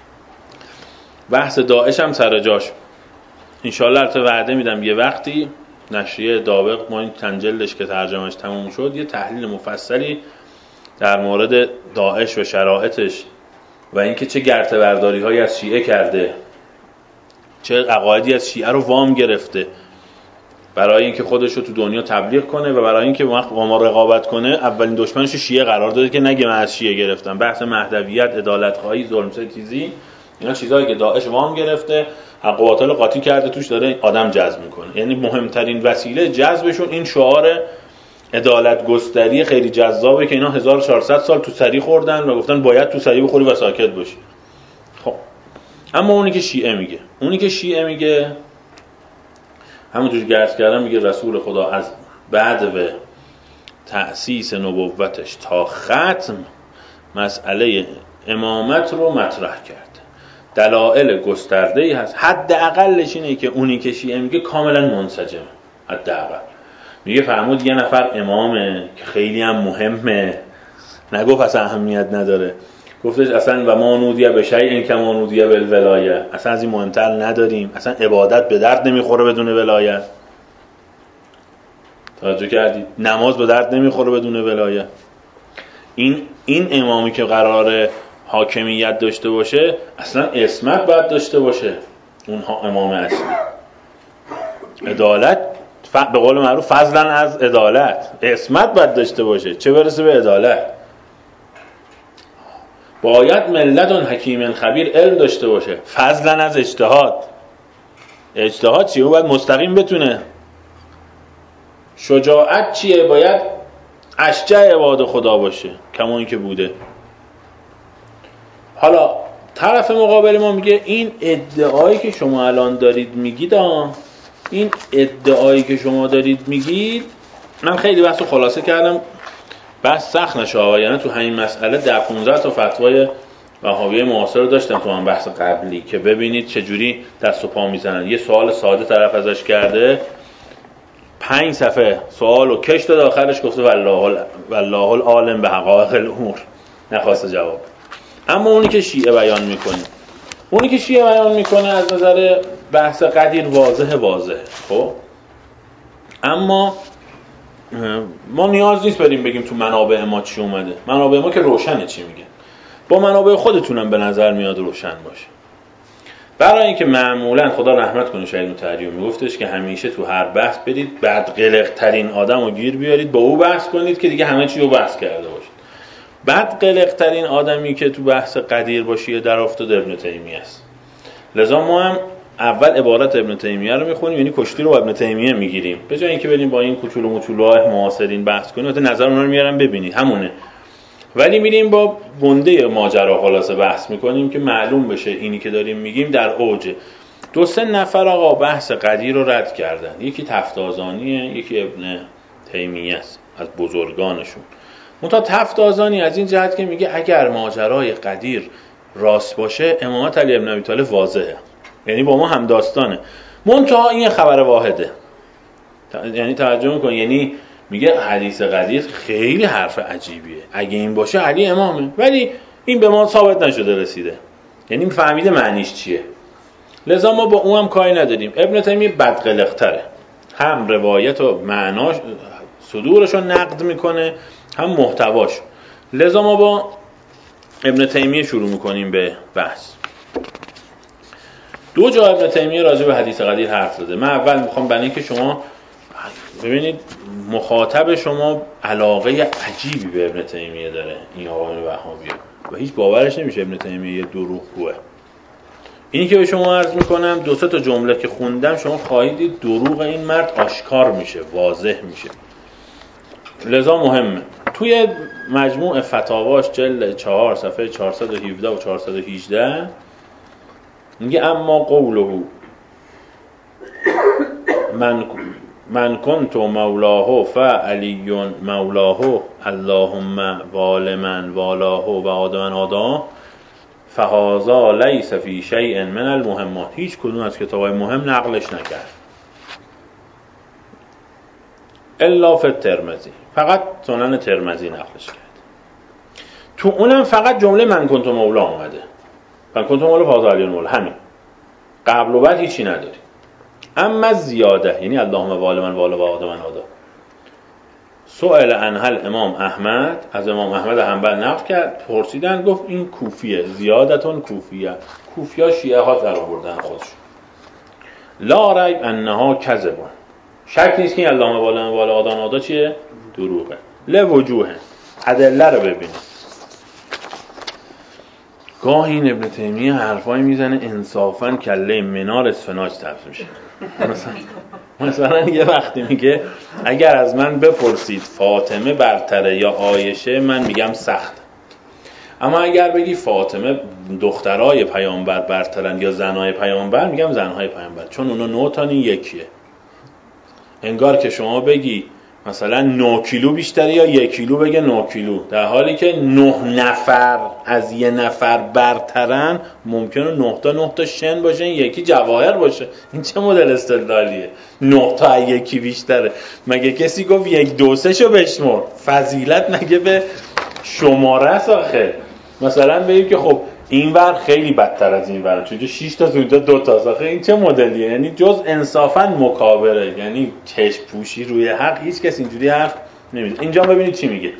بحث داعش هم سر جاش. انشالله البته وعده میدم یه وقتی نشریه دابق ما این تنجلش که ترجمهش تموم شد یه تحلیل مفصلی در مورد داعش و شرایطش و اینکه چه گرته برداری هایی از شیعه کرده، چه عقایدی از شیعه رو وام گرفته برای اینکه خودش رو تو دنیا تبلیغ کنه و برای اینکه وقت با ما رقابت کنه اولین دشمنش شیعه قرار داده که نگه من از شیعه گرفتم. بحث مهدویت، عدالت‌خواهی، ظلم ستیزی، اینا چیزایی که داعش وام گرفته، حق و باطل قاطی کرده، توش داره آدم جذب میکنه. یعنی مهمترین وسیله جذبشون این شعار عدالت گستری خیلی جذابه که اینا هزار و چهارصد سال تو سری خوردن و گفتن باید تو سری بخوری و ساکت باشی. خب اما اونی که شیعه میگه اونی که شیعه میگه همونطور که عرض کردم میگه رسول خدا از بعد به تأسیس نبوتش تا ختم مسئله امامت رو مطرح کرد. دلایل گسترده‌ای هست. حداقلش اینه که اونی که شیعه میگه کاملا منسجم. حداقل میگه فرمود یه نفر امامه که خیلی هم مهمه، نگفت اصلا اهمیت نداره، گفتش اصلا و ما نودیه به شیء که ما نودیه بالولایه، اصلا از این مهمتر نداریم، اصلا عبادت به درد نمیخوره بدون ولایت. توجه کردید؟ نماز به درد نمیخوره بدون ولایت. این این امامی که قراره حاکمیت داشته باشه اصلا عصمت باید داشته باشه. اون امام اصلی عدالت ف... به قول معروف فضلا از عدالت عصمت باید داشته باشه، چه برسه به عدالت. باید ملت اون حکیم خبیر علم داشته باشه، فضلا از اجتهاد. اجتهاد چیه؟ باید مستقیم بتونه. شجاعت چیه؟ باید اشجع عباد خدا باشه کما این که بوده. حالا طرف مقابل ما میگه این ادعایی که شما الان دارید میگید آه این ادعایی که شما دارید میگید، من خیلی بحثو خلاصه کردم بحث سخت نشه، یعنی تو همین مسئله ده پانزده تا فتوای وهابیه معاصر رو داشتم تو هم بحث قبلی که ببینید چجوری دست و پا میزنن. یه سوال ساده طرف ازش کرده، پنج صفحه سوال و کش داد، آخرش گفته والله والله العالم به حقایق الامور، نخواسته جواب. اما اونی که شیعه بیان میکنه اونی که شیعه بیان میکنه از نظر بحث قدیر واضحه واضحه خب اما ما نیاز نیست بریم بگیم تو منابع ما چی اومده. منابع ما که روشنه چی میگه. با منابع خودتونم به نظر میاد روشن باشه. برای اینکه معمولا خدا رحمت کنه شهید مطهری میگفتش که همیشه تو هر بحث برید بعد قلق ترین آدم رو گیر بیارید با او بحث کنید که دیگه همه چی رو بحث کرده باشید. بعد قلق ترین آدمی که تو بحث قدیر باشی در افتاد ابن تیمیه است. لذا ما هم اول عبارت ابن تیمیه رو میخونیم، یعنی کشتی رو با ابن تیمیه میگیریم، به جای اینکه بریم با این کوچولو موچولوهای معاصرین بحث کنیم. البته نظر اونها رو میارم ببینید همونه، ولی میریم با گنده ماجرا خلاصه بحث میکنیم که معلوم بشه اینی که داریم میگیم در اوجه. دو سه نفر آقا بحث قدیر رو رد کردن، یکی تفتازانیه یکی ابن تیمیه است از بزرگانشون. منتها تفتازانی از این جهت که میگه اگر ماجرای قدیر راست باشه امامت علی ابن ابی طالب واضحه، یعنی با ما هم داستانه. منتها این خبر واحده، یعنی توجه میکن، یعنی میگه حدیث قدیر خیلی حرف عجیبیه، اگه این باشه علی امامه، ولی این به ما ثابت نشده رسیده، یعنی فهمیده معنیش چیه. لذا ما با اون هم کاری نداریم. ابن تیمیه بدقلق‌تره، هم روایت و معناش صدورش رو نقد میکنه هم محتواش. لذا ما با ابن تیمیه شروع میکنیم به بحث. دو جا ابن تیمیه راجع به حدیث قدیر حرف زده. من اول میخوام برای اینکه شما ببینید مخاطب شما علاقه عجیبی به ابن تیمیه داره، این آقایون وهابی، و هیچ باورش نمیشه ابن تیمیه دروغگوه. اینی که به شما عرض میکنم دو سه تا جمله که خوندم شما خواهید دید دروغ این مرد آشکار میشه، واضح میشه. لذا مهمه. توی مجموع فتاواش جلد چهار صفحه چهارصد و هفده و چهارصد و هجده میگه اما قوله من من کنت مولاه فعلی مولاه اللهم والمن والاه و آدمن آدم فهذا لیس فی شیء من المهمات. هیچ کدوم از کتابای مهم نقلش نکرد الا فی الترمذی، فقط سنن ترمذی نقلش کرد. تو اونم فقط جمله من کنت مولا اومده، من کنت مولا فاضل علی مولا، همین، قبل و بعد هیچی نداری. اما زیاده یعنی اللهم والا من والا و آدم من آدا. سئل عنها امام احمد، از امام احمد حنبل نقل کرد، پرسیدن گفت این کوفیه، زیادتون کوفیه، کوفیا شیعه ها در آوردن خودشون. لا ریب انها کذبون، شک نیست که اللهم والا من والا آدم آدا چیه؟ دروغه. لوجوه، ادله رو ببینید. گاهی این ابن تیمیه حرفایی میزنه انصافاً کله منار اسفناج سبز میشه. مثلا مثلا یه وقتی میگه اگر از من بپرسید فاطمه برتره یا عایشه، من میگم سخت. اما اگر بگی فاطمه دخترای پیامبر برترن یا زنای پیامبر، میگم زنهای پیامبر، چون اونا نه تا یکیه. انگار که شما بگی مثلا نه کیلو بیشتره یا یک کیلو بگه نه کیلو، در حالی که نه نفر از یه نفر برترن، ممکنه نه تا نه تا شن باشه، یکی جواهر باشه. این چه مدل استدلالیه؟ نه تا یکی بیشتره؟ مگه کسی گفت یک دو سه شو بشمر؟ فضیلت مگه به شماره است آخه؟ مثلا بگیم که خب این ور خیلی بدتر از این ور، چون شش تا اونجا دو تا. آخه این چه مدلیه؟ یعنی جز انصافا مکابره، یعنی چشم پوشی روی حق. هیچ کس اینجوری حرف نمیزنه. اینجا ببینید چی میگه.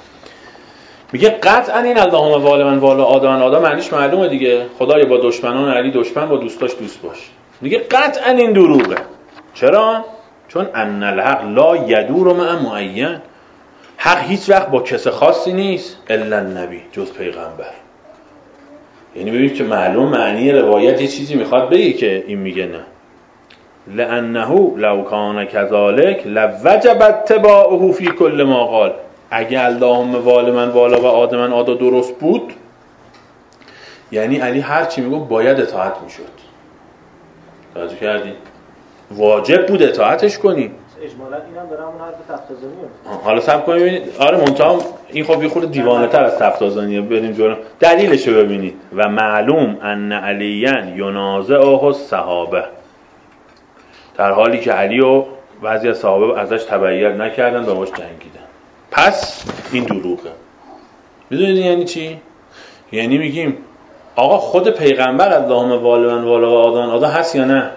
میگه قطعا این اللهم والا من والا آدم من آدم معنیش معلومه دیگه، خدای با دشمنان علی دشمن، با دوستاش دوست باش. میگه قطعا این دروغه. چرا؟ چون ان الحق لا یدور مع معین، حق هیچ وقت با کس خاصی نیست الا النبی، جز پیغمبر. یعنی ببینید که معلوم معنی روایت یه چیزی میخواد بگه که این میگه نه. لانه لو کان کذالک لوجب اتباعه فی کل ما قال، اگه اللهم والا من والا و آدم من آدا درست بود، یعنی علی هر چی میگه باید اطاعت میشد. توجه کردین؟ واجب بود اطاعتش کنی. اجمالاً اینم دارم اون حرف تفتازانیه. حالا صبر کنید ببینید. آره منتها این خب یه خورده دیوانه تر از تفتازانیه. بریم جلو دلیلش رو ببینید. و معلوم ان علیاً ینازعه الصحابه، در حالی که علی و بعضی از صحابه ازش تبعیت نکردن، با باش جنگیدن. پس این دروغه. میدونید یعنی چی؟ یعنی میگیم آقا خود پیغمبر اللهم والا من والا و آدم آدا هست یا نه؟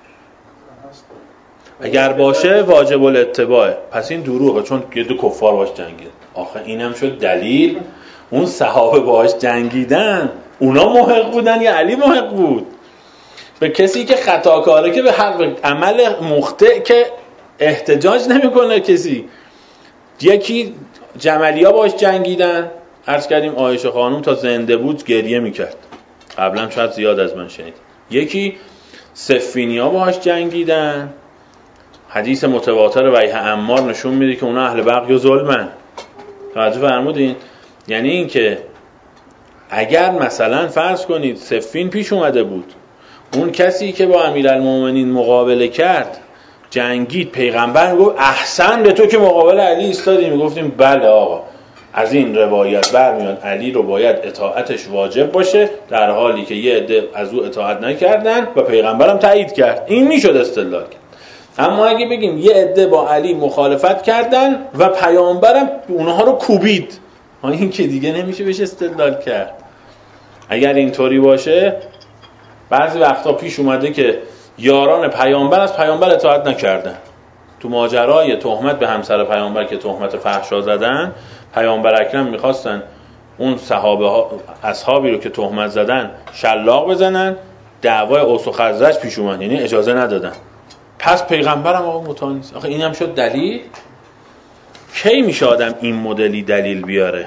اگر باشه واجب الاتباعه. پس این دروغه، چون یه دو کفار باش جنگید. آخه اینم شد دلیل. اون صحابه باش جنگیدن، اونا محق بودن یا علی محق بود؟ به کسی که خطاکاره که به حق عمل مخطئ که احتجاج نمیکنه کسی. یکی جملیا باش جنگیدن، عرض کردیم عایشه خانم تا زنده بود گریه میکرد، قبلا شاید زیاد از من شنید. یکی صفینیا باش جنگیدن، حدیث متواتر ویح عمار نشون میده که اونا اهل بغی و ظلمن. توجه فرمودین؟ یعنی این که اگر مثلا فرض کنید صفین پیش اومده بود، اون کسی که با امیرالمومنین مقابله کرد جنگید، پیغمبر گفت احسن به تو که مقابل علی ایستادی، میگفتیم بله آقا، از این روایت برمیاد علی رو باید اطاعتش واجب باشه، در حالی که یه عده از او اطاعت نکردن و پیغمبرم تایید کرد. این میشد استدلال کرد. اما اگه بگیم یه عده با علی مخالفت کردن و پیامبرم اونها رو کوبید، این که دیگه نمیشه بهش استدلال کرد. اگر اینطوری باشه، بعضی وقتا پیش اومده که یاران پیامبر از پیامبر اطاعت نکردن. تو ماجرای تهمت به همسر پیامبر که تهمت فحشا زدن، پیامبر اکرم میخواستن اون صحابه ها اصحابی رو که تهمت زدن شلاق بزنن، دعوای اوس و خزرج پیش اومد، یعنی اجازه ندادن. پس پیغمبرم آقا مطاع نیست. آخه اینم شد دلیل. کی میشه آدم این مدلی دلیل بیاره؟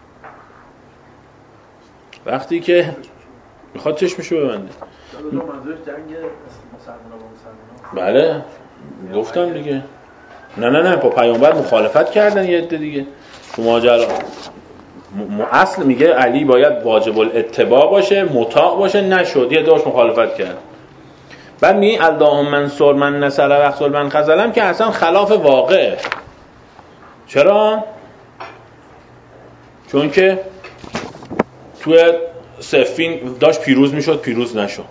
وقتی که میخواد چشمشو ببنده. منظورش جنگ مسلمان‌ها با مسلمان‌ها. بله گفتم دیگه. نه نه نه با پیامبر مخالفت کردن یه عده دیگه تو ماجرا. م... اصل میگه علی باید واجب الاتباع باشه، مطاع باشه، نشد یه داش مخالفت کرد. بعد میگه اللهم منصر من نصر و اخذل من خذلم، که اصلا خلاف واقع. چرا؟ چون که توی صفین داشت پیروز میشد، پیروز نشد.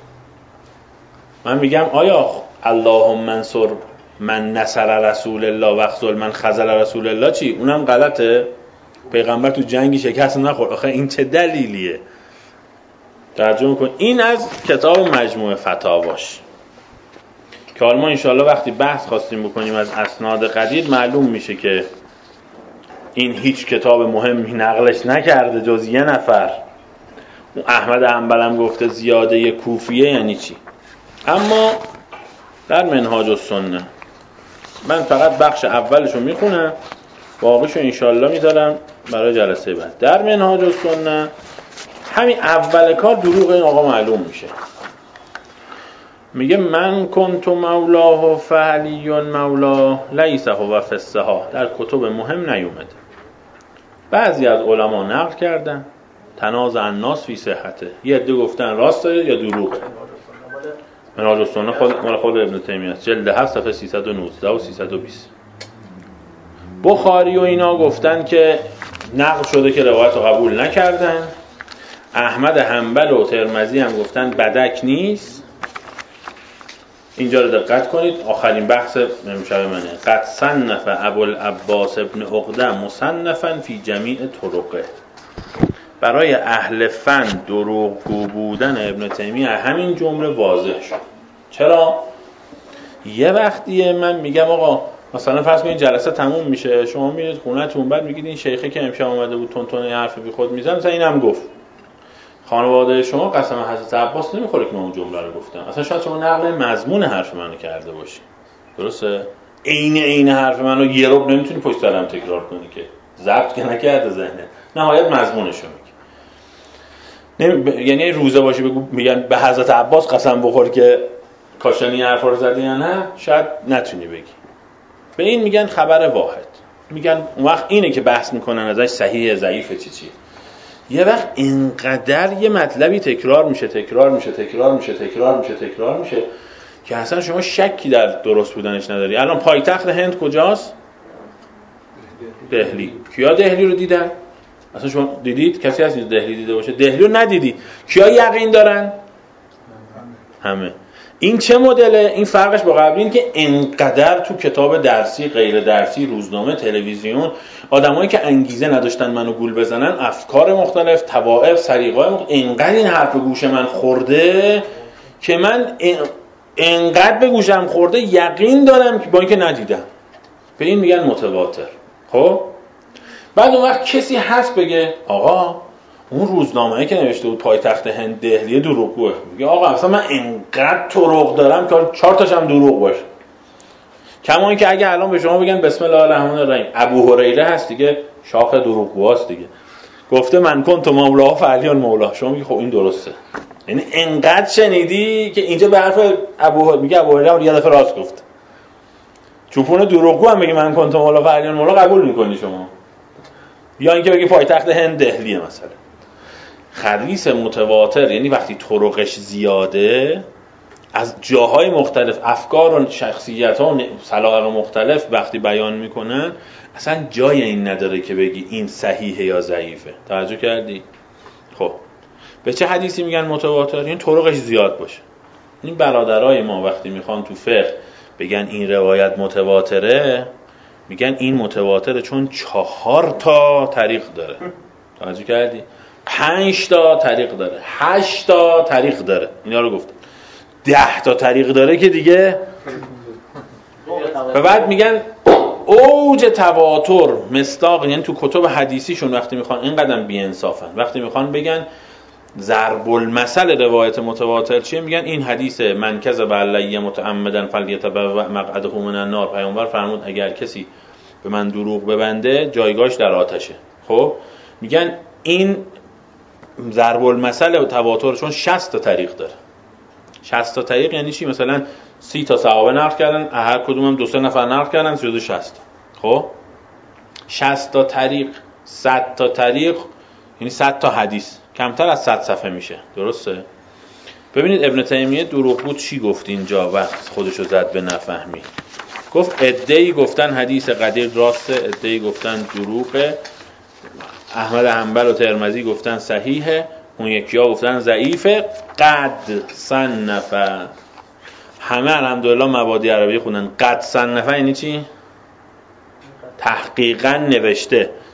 من میگم آیا اللهم منصر من نصر رسول الله و اخذل من خذل رسول الله چی؟ اونم غلطه؟ پیغمبر تو جنگی شکست نخورد. آخه این چه دلیلیه؟ ترجمه کن. این از کتاب مجموع فتاواش که حالا ما انشاءالله وقتی بحث خواستیم بکنیم از اسناد قدیر معلوم میشه که این هیچ کتاب مهمی نقلش نکرده جز یه نفر. اون احمد حنبل هم گفته زیاده کوفیه یعنی چی. اما در منهاج السنه من فقط بخش اولشو میخونم، باقیشو انشاءالله میذارم برای جلسه بعد. در منهاج السنه همین اول کار دروغ این آقا معلوم میشه. میگه من کنت مولاه فعلی مولاه لیس هو فی الصحاح. در کتب مهم نیومده. بعضی از علما نقل کردن تنازع الناس فی صحته. یه عده گفتن راست داره یا دروغه. منهاج السنه خود مال خود ابن تیمیه است، جلد هفت صفحه سیصد و نوزده و سیصد و بیست. بخاری و اینا گفتن که نقل شده که روایت رو قبول نکردن. احمد حنبل و ترمذی هم گفتن بدک نیست. اینجا رو دقت کنید، آخرین بحث امشب منه. قد صنف ابوالعباس ابن عقده مصنفا فی جمیع طرقه. برای اهل فن دروغگو بودن ابن تیمیه همین جمله واضح شد. چرا؟ یه وقتیه من میگم آقا مثلا فرض کنید جلسه تموم میشه، شما میرید خونه‌تون، بعد میگید این شیخه که امشب اومده بود تون تون حرف بی خود میزنه، مثلا اینم گفت. خانواده شما قسم حضرت عباس نمیخوره که من اون جمله رو گفتم. اصلا شاید شما نقل مضمون حرف منو کرده باشی. درسته؟ عین عین حرف منو یه رب نمیتونی پشت سرم تکرار کنی که ضبط که نکرده ذهنه. نهایت مضمونش رو میگی. نمی... یعنی روزه باشی بگو میگن به حضرت عباس قسم بخور که کاشانی حرفا رو زدی یا نه، شاید نتونی بگی. به این میگن خبر واحد. میگن اون وقت اینه که بحث میکنن ازش صحیح ضعیفه چی چی. یه وقت اینقدر یه مطلبی تکرار میشه تکرار میشه تکرار میشه تکرار میشه تکرار میشه که اصلا شما شکی در درست بودنش نداری. الان پایتخت هند کجاست؟ دهلی. کیا دهلی رو دیدن؟ اصلا شما دیدید؟ کسی هست دهلی دیده باشه؟ دهلی رو ندیدی. کیا یقین دارن؟ همه. این چه مدله؟ این فرقش با قبلی این که انقدر تو کتاب درسی، غیر درسی، روزنامه، تلویزیون آدمایی که انگیزه نداشتن منو گول بزنن، افکار مختلف، طوائف، سریقای مختلف، انقدر این حرف به گوش من خورده که من انقدر به گوشم خورده یقین دارم که با اینکه ندیدم. به این میگن متواتر. خب بعد اون وقت کسی هست بگه آقا اون روزنامه‌ای که نوشته بود پایتخت هند دهلی دروغگوه. میگه آقا اصلا من انقدر طرق دارم که چهار تاشم دروغ باشه. کما اینکه اگه الان به شما بگن بسم الله الرحمن الرحیم، ابو هریره هست دیگه، شاخ دروغگوست دیگه، گفته من کنت مولاه فعلی مولاه، شما میگی خب این درسته. یعنی انقدر شنیدی که اینجا به حرف ابو میگه ابو هریره یه دفعه راست گفت. چوپون دروغگو هم بگی من کنت مولاه فعلی مولاه قبول میکنی شما. یا اینکه بگی پایتخت هند دهلیه مثلا. حدیث متواتر یعنی وقتی طرقش زیاده، از جاهای مختلف افکار و شخصیت‌ها و سلائق مختلف وقتی بیان میکنن، اصلا جای این نداره که بگی این صحیحه یا ضعیفه. توجه کردی؟ خب به چه حدیثی میگن متواتر؟ این طرقش زیاد باشه. این برادرای ما وقتی میخوان تو فقه بگن این روایت متواتره، میگن این متواتره چون چهار تا طریق داره. توجه کردی؟ پنج تا طریق داره، هشت تا طریق داره. اینا رو گفتم. ده تا طریق داره که دیگه. و بعد میگن اوج تواتر مصداق، یعنی تو کتب حدیثیشون وقتی میخوان اینقدر بی‌انصافن، وقتی میخوان بگن ضرب المثل روایت متواتر چیه، میگن این حدیث من کذب علی متعمدا فلیتبوأ مقعده من النار. پیامبر فرمود اگر کسی به من دروغ ببنده جایگاهش در آتشه. خب میگن این ضرب المثل تواتر چون شصت تا طریق داره. شصت تا طریق یعنی چی؟ مثلا سی تا صحابه نقل کردن، هر کدوم هم دو سه نفر نقل کردن، شده شصت. خب شصت تا طریق، صد تا طریق یعنی صد تا حدیث، کمتر از صد صفحه میشه. درسته؟ ببینید ابن تیمیه دروغگو چی گفت اینجا وقت خودشو زد به نفهمی. گفت عده‌ای گفتن حدیث قدیر راسته، عده‌ای گفتن دروغه، احمد حنبل و ترمذی گفتن صحیحه، اون یکی‌ها گفتن ضعیفه. قد صنف، همه الحمدلله مبادی عربی خوندن. قد صنف یعنی چی؟ تحقیقاً نوشته.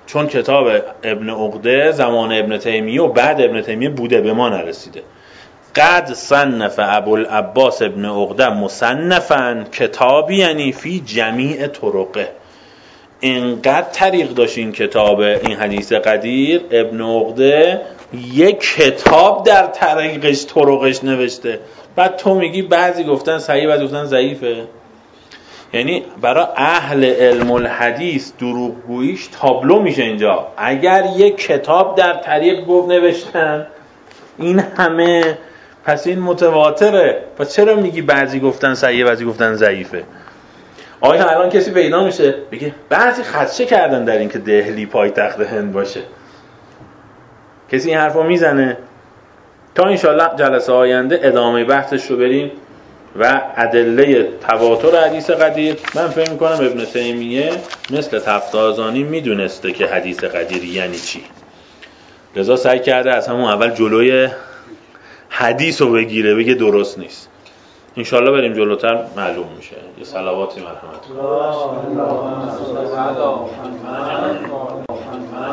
چون کتاب ابن عقده زمان ابن تیمیه و بعد ابن تیمیه بوده، به ما نرسیده. قد صنف ابوالعباس ابن عقده مصنفا کتابی یعنی فی جمیع طرقه. اینقدر طریق داشت این کتاب، این حدیث قدیر، ابن عقده یک کتاب در طریقش طرقش نوشته. بعد تو میگی بعضی گفتن صحیح بعضی گفتن ضعیفه. یعنی برای اهل علم الحدیث دروغگوییش تابلو میشه اینجا. اگر یک کتاب در طریق گفت نوشتن این همه، پس این متواتره. پس چرا میگی بعضی گفتن صحیح بعضی گفتن ضعیفه؟ آیا الان کسی پیدا میشه بگه بعضی خدشه کردن در این که دهلی پایتخت هند باشه؟ کسی این حرفو میزنه؟ تا انشالله جلسه آینده ادامه بحثش رو بریم و ادله تواتر حدیث قدیر. من فکر میکنم ابن تیمیه مثل تفتازانی میدونسته که حدیث قدیر یعنی چی، لذا سعی کرده از همون اول جلوی حدیث رو بگیره، بگه درست نیست. انشالله بریم جلوتر معلوم میشه. یه صلواتی مرحمت